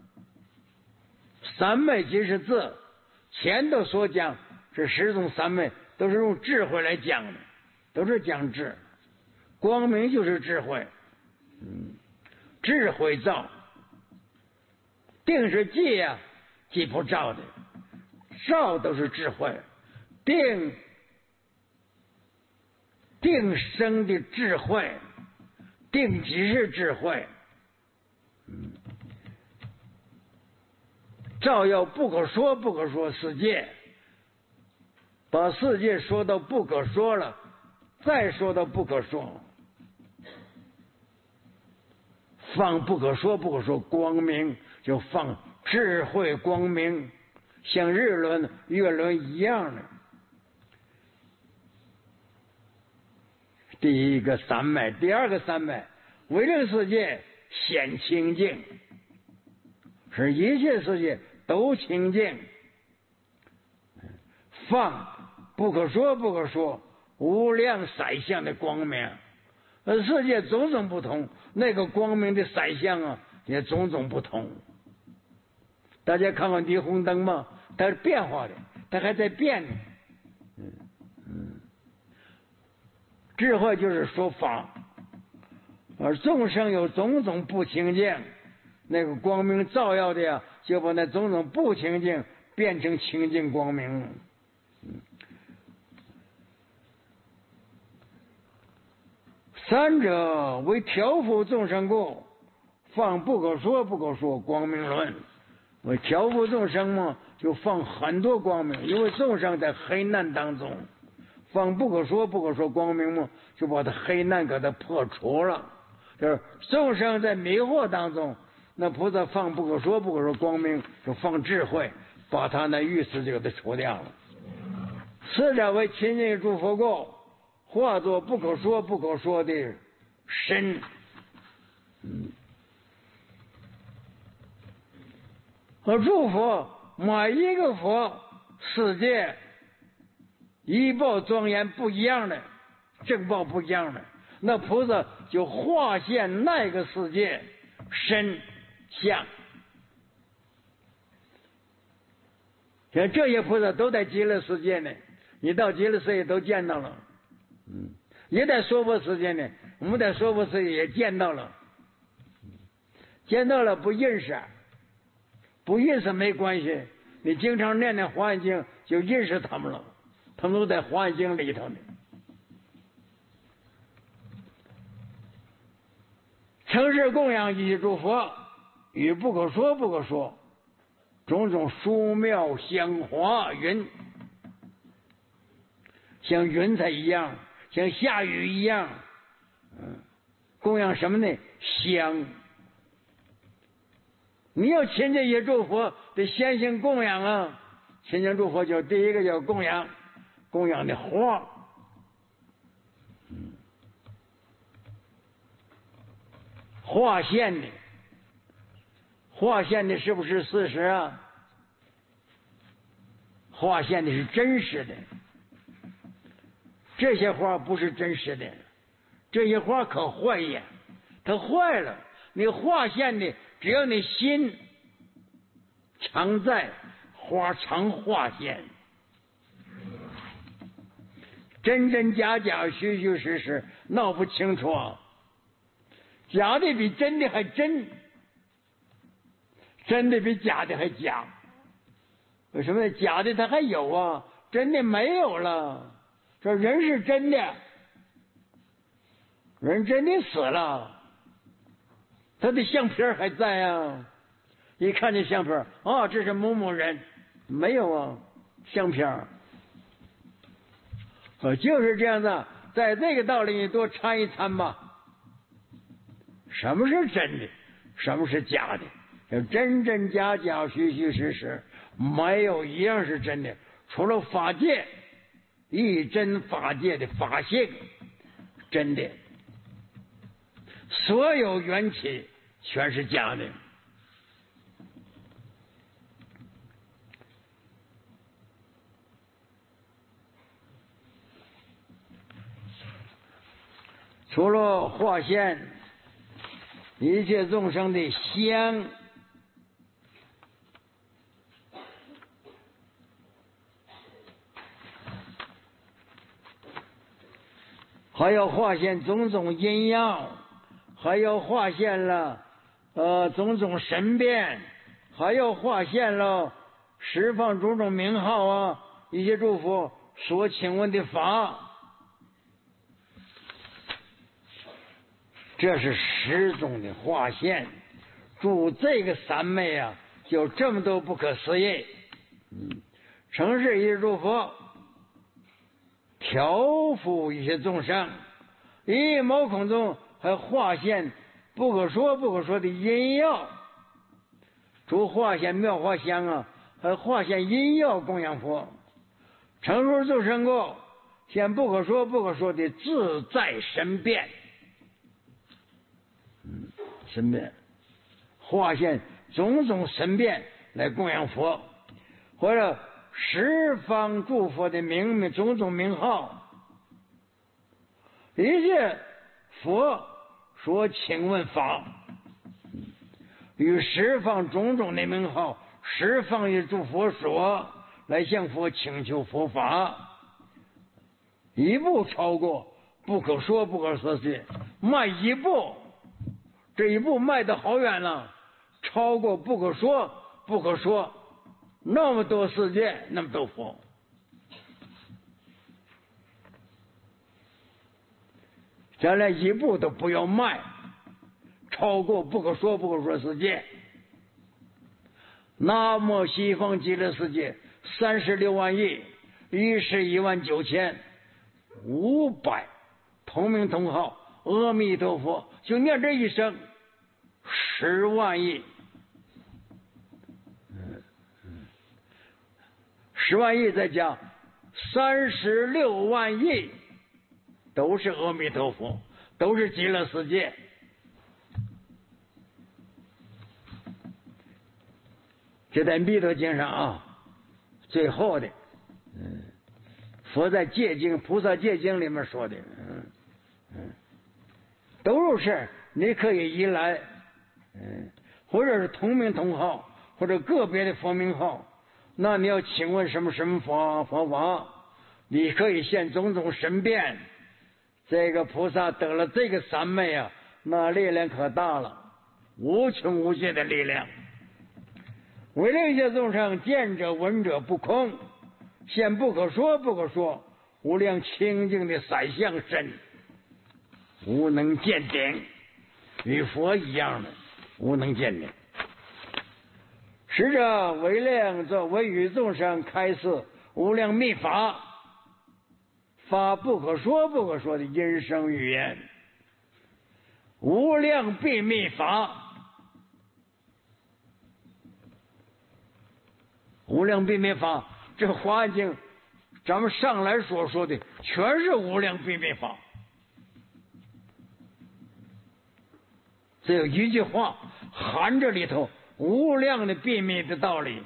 三昧即是自。前头所讲这十种三昧都是用智慧来讲的，都是讲智。光明就是智慧，嗯，智慧照。定是记呀、啊，记不照的，照都是智慧。定定生的智慧，定即是智慧。嗯，照耀不可说不可说世界，把世界说到不可说了，再说到不可说，放不可说不可说光明，就放智慧光明，像日轮月轮一样的。第一个三昧，第二个三昧，为这个世界显清净，使一切世界都清净。放不可说不可说无量色相的光明，而世界种种不同，那个光明的色相啊也种种不同。大家看看霓虹灯嘛，它是变化的，它还在变呢。嗯嗯，智慧就是说法。而众生有种种不清净，那个光明照耀的呀，就把那种种不清净变成清净光明了。三者为调伏众生故，放不可说不可说光明论。为调伏众生嘛，就放很多光明，因为众生在黑暗当中，放不可说不可说光明嘛，就把他黑暗给他破除了。就是众生在迷惑当中，那菩萨放不可说不可说光明，就放智慧，把他那欲思就给他除掉了。四者为亲近诸佛故，化作不可说不可说的身。嗯，而诸佛每一个佛世界一报庄严不一样的，正报不一样的，那菩萨就化现那个世界身相。像这些菩萨都在极乐世界呢，你到极乐世界都见到了。嗯，也在娑婆世界呢，我们在娑婆世界也见到了。见到了不认识，不认识没关系，你经常念念华严经就认识他们了，他们都在华严经里头呢。诚实供养一切诸佛，与不可说不可说，种种殊妙香华云，像云彩一样，像下雨一样。嗯，供养什么呢？香。你要亲近一诸佛，得先行供养啊。亲近诸佛就第一个叫供养，供养的花。嗯，化现的，化现的是不是事实啊？化现的是真实的，这些花不是真实的，这些花可坏呀，它坏了。你化现的，只要你心常在，花常化现。真真假假，虚虚实实，闹不清楚啊。假的比真的还真， 真的比假的还假。为什么？假的它还有啊，真的没有了。说人是真的，人真的死了，他的相片还在啊。一看见相片，啊，这是某某人，没有啊，相片。呃，就是这样子，在这个道理你多参一参吧。什么是真的？什么是假的？要真真假假，虚虚实实，没有一样是真的。除了法界，一真法界的法性真的，所有缘起全是假的。除了化现一切众生的相，还要化现种种阴阳，还要化现了呃种种神变，还要化现了十方种种名号啊，一些诸佛所请问的法。这是十种的化现，注这个三昧啊，就这么多不可思议。嗯，成是一些诸佛，调伏一些众生，一毛孔中还化现不可说不可说的阴药，除化现妙法相啊，还化现阴药供养佛，成数众生过，现不可说不可说的自在神变。嗯，神变化现种种神变来供养佛，或者十方诸佛的名名种种名号，一切佛所请问法，与十方种种的名号，十方一诸佛所来向佛请求佛法，一步超过不可说不可说的，迈一步。这一步迈得好远了，超过不可说不可说，那么多世界，那么多佛，咱连一步都不要迈，超过不可说不可说世界。南无西方极乐世界三十六万亿一十一万九千五百同名同号阿弥陀佛，就念这一声，十万亿，十万亿再加三十六万亿，都是阿弥陀佛，都是极乐世界。这在弥陀经上啊，最后的，嗯，佛在戒经、菩萨戒经里面说的，嗯嗯。都是你可以依赖，嗯，或者是同名同号，或者个别的佛名号。那你要请问什么什么佛佛法，你可以现种种神变。这个菩萨得了这个三昧啊，那力量可大了，无穷无尽的力量。为了一切众生见者闻者不空，现不可说不可说无量清净的色相身。无能见顶，与佛一样的无能见顶。使者为量作为与众生开示无量密法，发不可说不可说的音声语言，无量秘密法，无量秘密法，这华经咱们上来所说的全是无量秘密法。只有一句话含着里头无量的秘密的道理，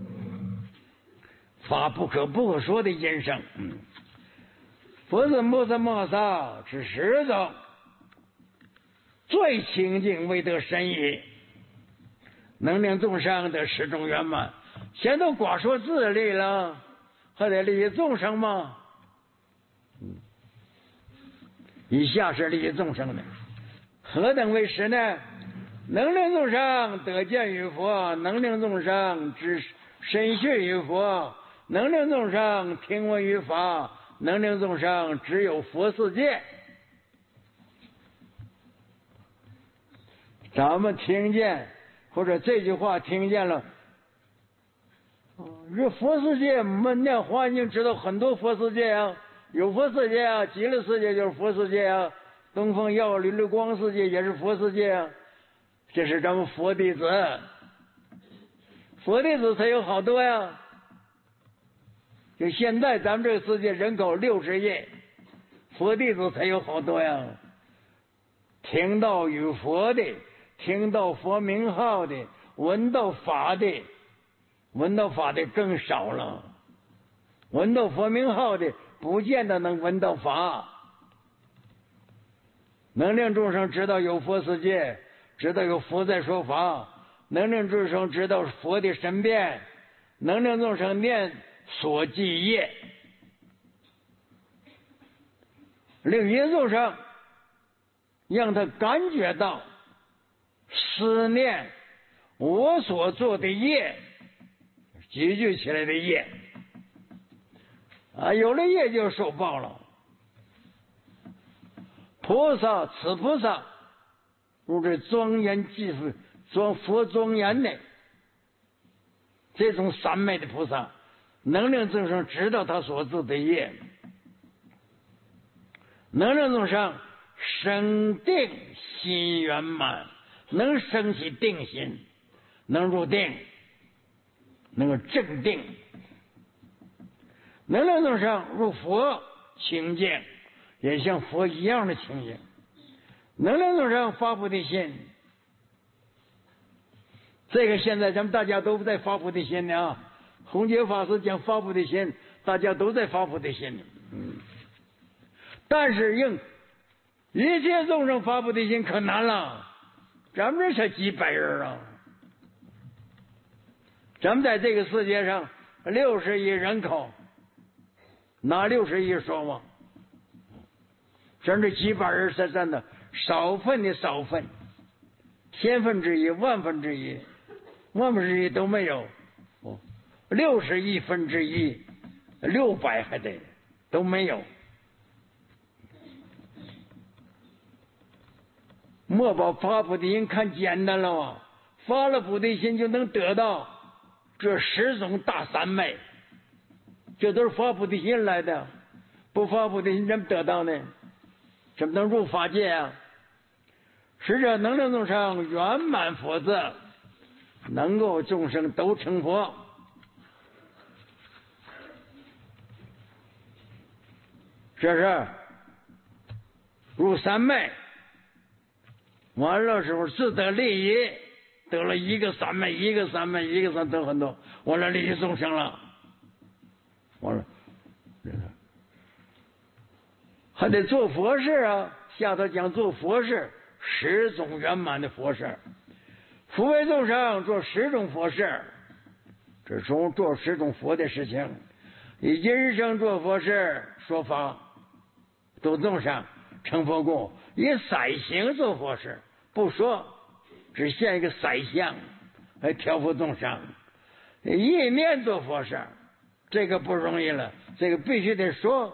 法不可不可说的音声。嗯，佛是摩诃摩萨是十种最清净未得神已，能令众生得十种圆满。现在光说自利了，还得利益众生吗？嗯，以下是利益众生的。何等为实呢？ 能令众生得见于佛，能令众生知深学于佛，能令众生听闻于法，能令众生只有佛世界。咱们听见或者这句话听见了，这佛世界，我们念华经知道很多佛世界啊，有佛世界啊，极乐世界就是佛世界啊，东方耀绿绿光世界也是佛世界啊。这是咱们佛弟子，佛弟子才有好多呀。就现在咱们这个世界人口六十亿，佛弟子才有好多呀。听到与佛的，听到佛名号的，闻到法的，闻到法的更少了。闻到佛名号的，不见得能闻到法。能令众生知道有佛世界，知道有佛在说法，能令众生知道佛的身边，能令众生念所记业，令一众生让他感觉到思念我所做的业积聚起来的业啊，有了业就受报了。菩萨此菩萨如这庄严即是庄佛庄严的这种三昧的菩萨，能令众生知道他所做的业，能令众生生定心圆满，能生起定心，能入定，能够正定，能令众生入佛清净，也像佛一样的清净，能令众生发菩提心。这个现在咱们大家都在发菩提心呢啊！弘觉法师讲发菩提心，大家都在发菩提心。嗯，但是应一切众生发菩提心可难了，咱们这才几百人啊！咱们在这个世界上六十亿人口，拿六十亿说嘛，咱这几百人是真的少分的少分，千分之一、万分之一、万分之一都没有。哦，六十亿分之一，六百还得都没有。莫把发菩提心看简单了啊！发了菩提心就能得到这十种大三昧，这都是发菩提心来的。不发菩提心怎么得到呢？怎么能入法界啊？使者能令众生圆满佛子，能够众生都成佛。这是入三昧，完了时候自得利益，得了一个三昧，一个三昧，一个三得很多，完了利益众生了，完了还得做佛事啊！下头讲做佛事，十种圆满的佛事，福为众生做十种佛事，这种做十种佛的事情。以今生做佛事，说法度众生成佛故，以色行做佛事，不说，只现一个色相来调伏众生。意念做佛事，这个不容易了，这个必须得说，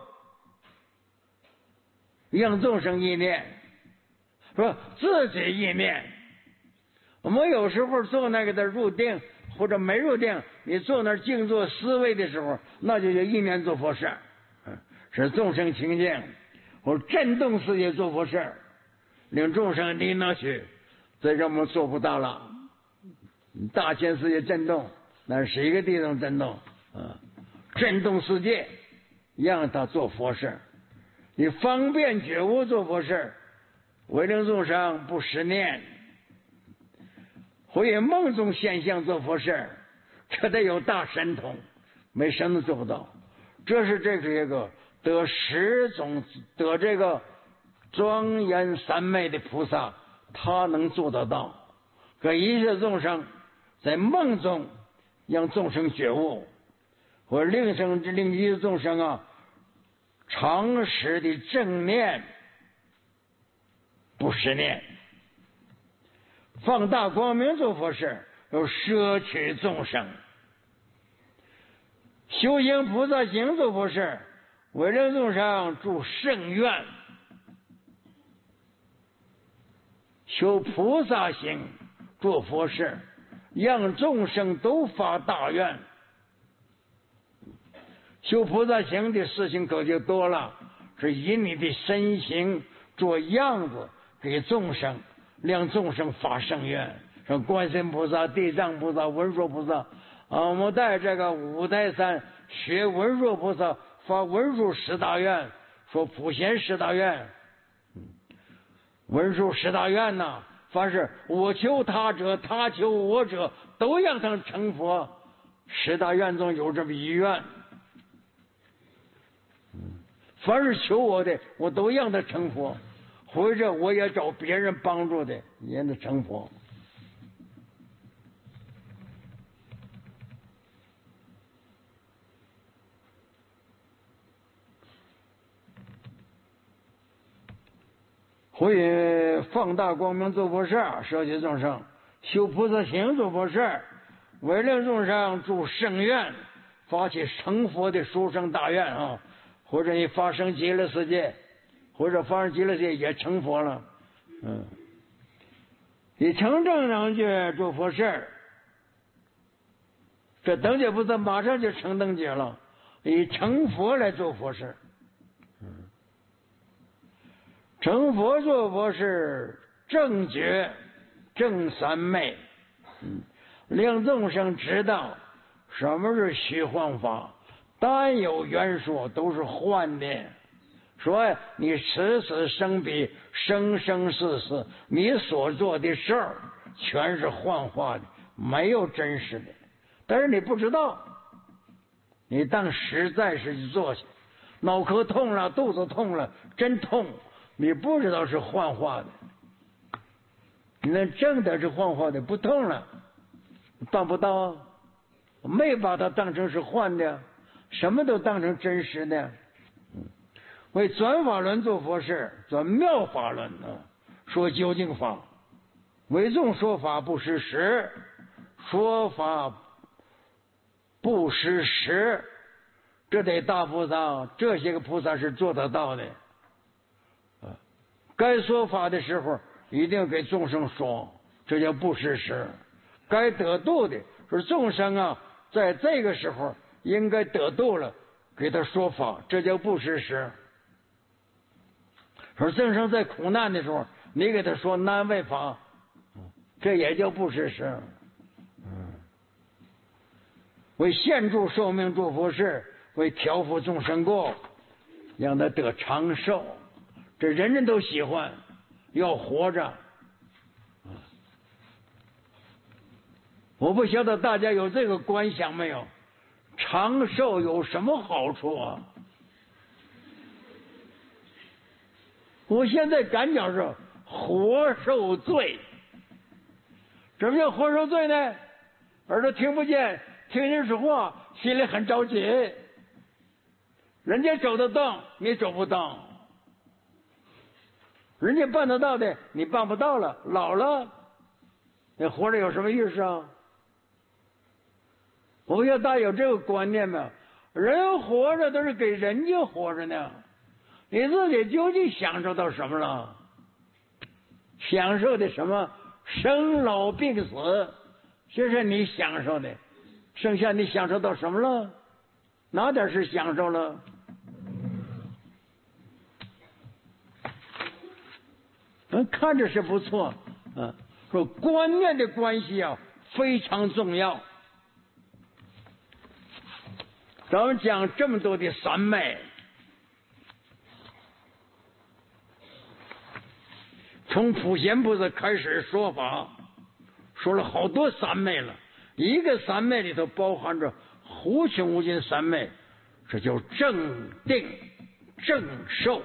让众生意念，说自己意念。我们有时候做那个的入定或者没入定，你坐那儿静坐思维的时候，那就叫意念做佛事，使众生清净。或者震动世界做佛事，令众生离那去，这让我们做不到了。大千世界震动，那是谁个地方震动啊？震动世界，让他做佛事。你方便觉悟做佛事，为令众生不失念，会以梦中现象做佛事，这得有大神通，没神都做不到。这是这个一个得十种得这个庄严三昧的菩萨，他能做得到。可一切众生在梦中让众生觉悟，或令生令一切众生啊常时的正念不失念， 放大光明做佛事，有摄取众生；修行菩萨行做佛事，为人众生住圣愿；修菩萨行做佛事，让众生都发大愿。修菩萨行的事情可就多了，是以你的身形做样子给众生，让众生发圣愿。说观世音菩萨、地藏菩萨、文殊菩萨啊，我们在这个五台山学文殊菩萨发文殊十大愿，说普贤十大愿，文殊十大愿呐，凡是我求他者，他求我者，都让他成佛。十大愿中有这么一愿，凡是求我的，我都让他成佛，或者我也找别人帮助的，也能成佛。会放大光明做佛事，摄取众生；修菩萨行做佛事，为令众生住圣愿，发起成佛的殊胜大愿啊！或者你发生极乐世界，或者发生极乐世界也成佛了，嗯，你成正能觉做佛事，这等觉不是马上就成等觉了，以成佛来做佛事。成佛做佛是正觉正三昧，嗯，令众生知道什么是虚幻法，但有缘说都是幻的。说你此此生彼，生生世世，你所做的事儿全是幻化的，没有真实的。但是你不知道，你当实在是去做去，脑壳痛了，肚子痛了，真痛。你不知道是幻化的，你那正的是幻化的，不痛了，办不到啊！没把它当成是幻的，什么都当成真实的。为转法轮做佛事，转妙法轮啊，说究竟法，为众说法不失时，说法不失时，这得大菩萨，这些个菩萨是做得到的。该说法的时候一定给众生说，这叫不失时。该得度的是众生啊，在这个时候应该得度了，给他说法，这叫不失时。说众生在苦难的时候，你给他说难为法，这也叫不失时。嗯，为限住寿命做佛事，为调伏众生过，让他得长寿。这人人都喜欢，要活着。我不晓得大家有这个观想没有？长寿有什么好处啊？我现在感觉是活受罪。什么叫活受罪呢？耳朵听不见，听人说话，心里很着急。人家走得动，你走不动。人家办得到的，你办不到了，老了，你活着有什么意思啊？我不晓得大家有这个观念没有？人活着都是给人家活着呢，你自己究竟享受到什么了？享受的什么？生老病死，这是你享受的，剩下你享受到什么了？哪点是享受了？嗯，看着是不错，嗯，说观念的关系啊非常重要。咱们讲这么多的三昧，从普贤菩萨开始说法，说了好多三昧了。一个三昧里头包含着无穷无尽三昧，这叫正定正受。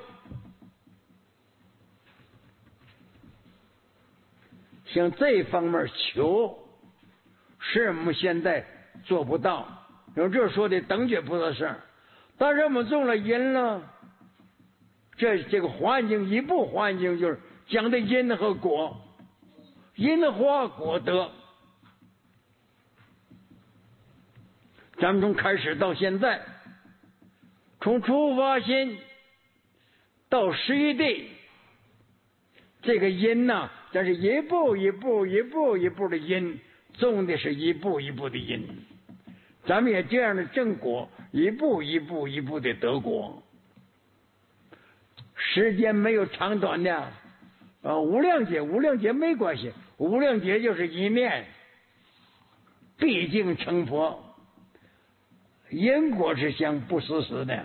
像这方面求，是我们现在做不到。用这说的等觉菩萨事，但是我们种了因了，这这个环境一部环境就是讲的因和果， 因化果德。咱们从开始到现在，从出发心到实地，这个因呐、啊，这是一步一步一步一步的因，种的是一步一步的因。咱们也这样的正果，一步一步一步的得果。时间没有长短的，啊，无量劫无量劫没关系，无量劫就是一念，毕竟成佛。因果之相不死死的，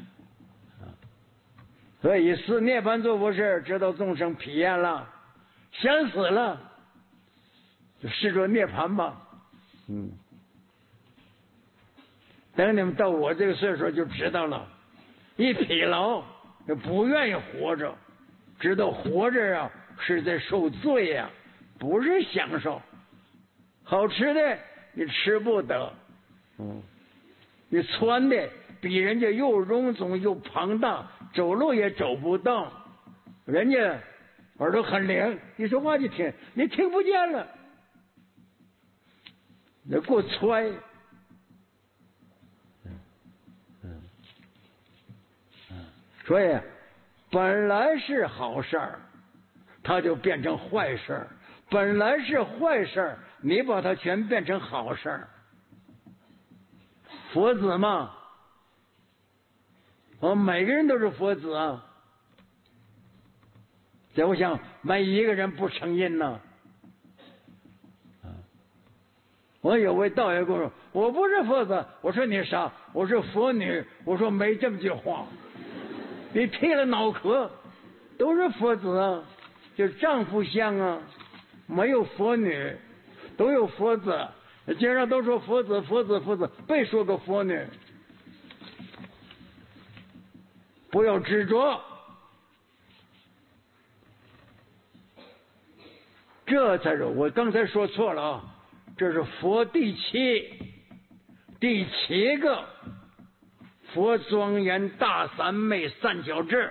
所以四涅槃作佛事，知道众生疲厌了，想死了，就试着涅槃吧。嗯，等你们到我这个岁数就知道了，一疲劳就不愿意活着，知道活着啊是在受罪呀、啊，不是享受。好吃的你吃不得，嗯。你穿的比人家又臃肿又庞大，走路也走不动，人家耳朵很灵，你说话就听，你听不见了，你给我揣。所以本来是好事儿，它就变成坏事儿；本来是坏事儿，你把它全变成好事儿。佛子嘛，我每个人都是佛子啊。这我想没一个人不承认呢。我有位道友跟我说：“我不是佛子。”我说：“你啥？”我说：“佛女。”我说：“没这么句话。”你剃了脑壳，都是佛子啊，就是丈夫相啊，没有佛女，都有佛子。经常都说佛子佛子佛子，别说个佛女，不要执着。这才是我刚才说错了啊，这是佛第七第七个佛庄严大三昧三角智。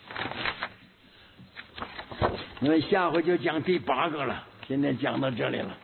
我们下回就讲第八个了，今天讲到这里了。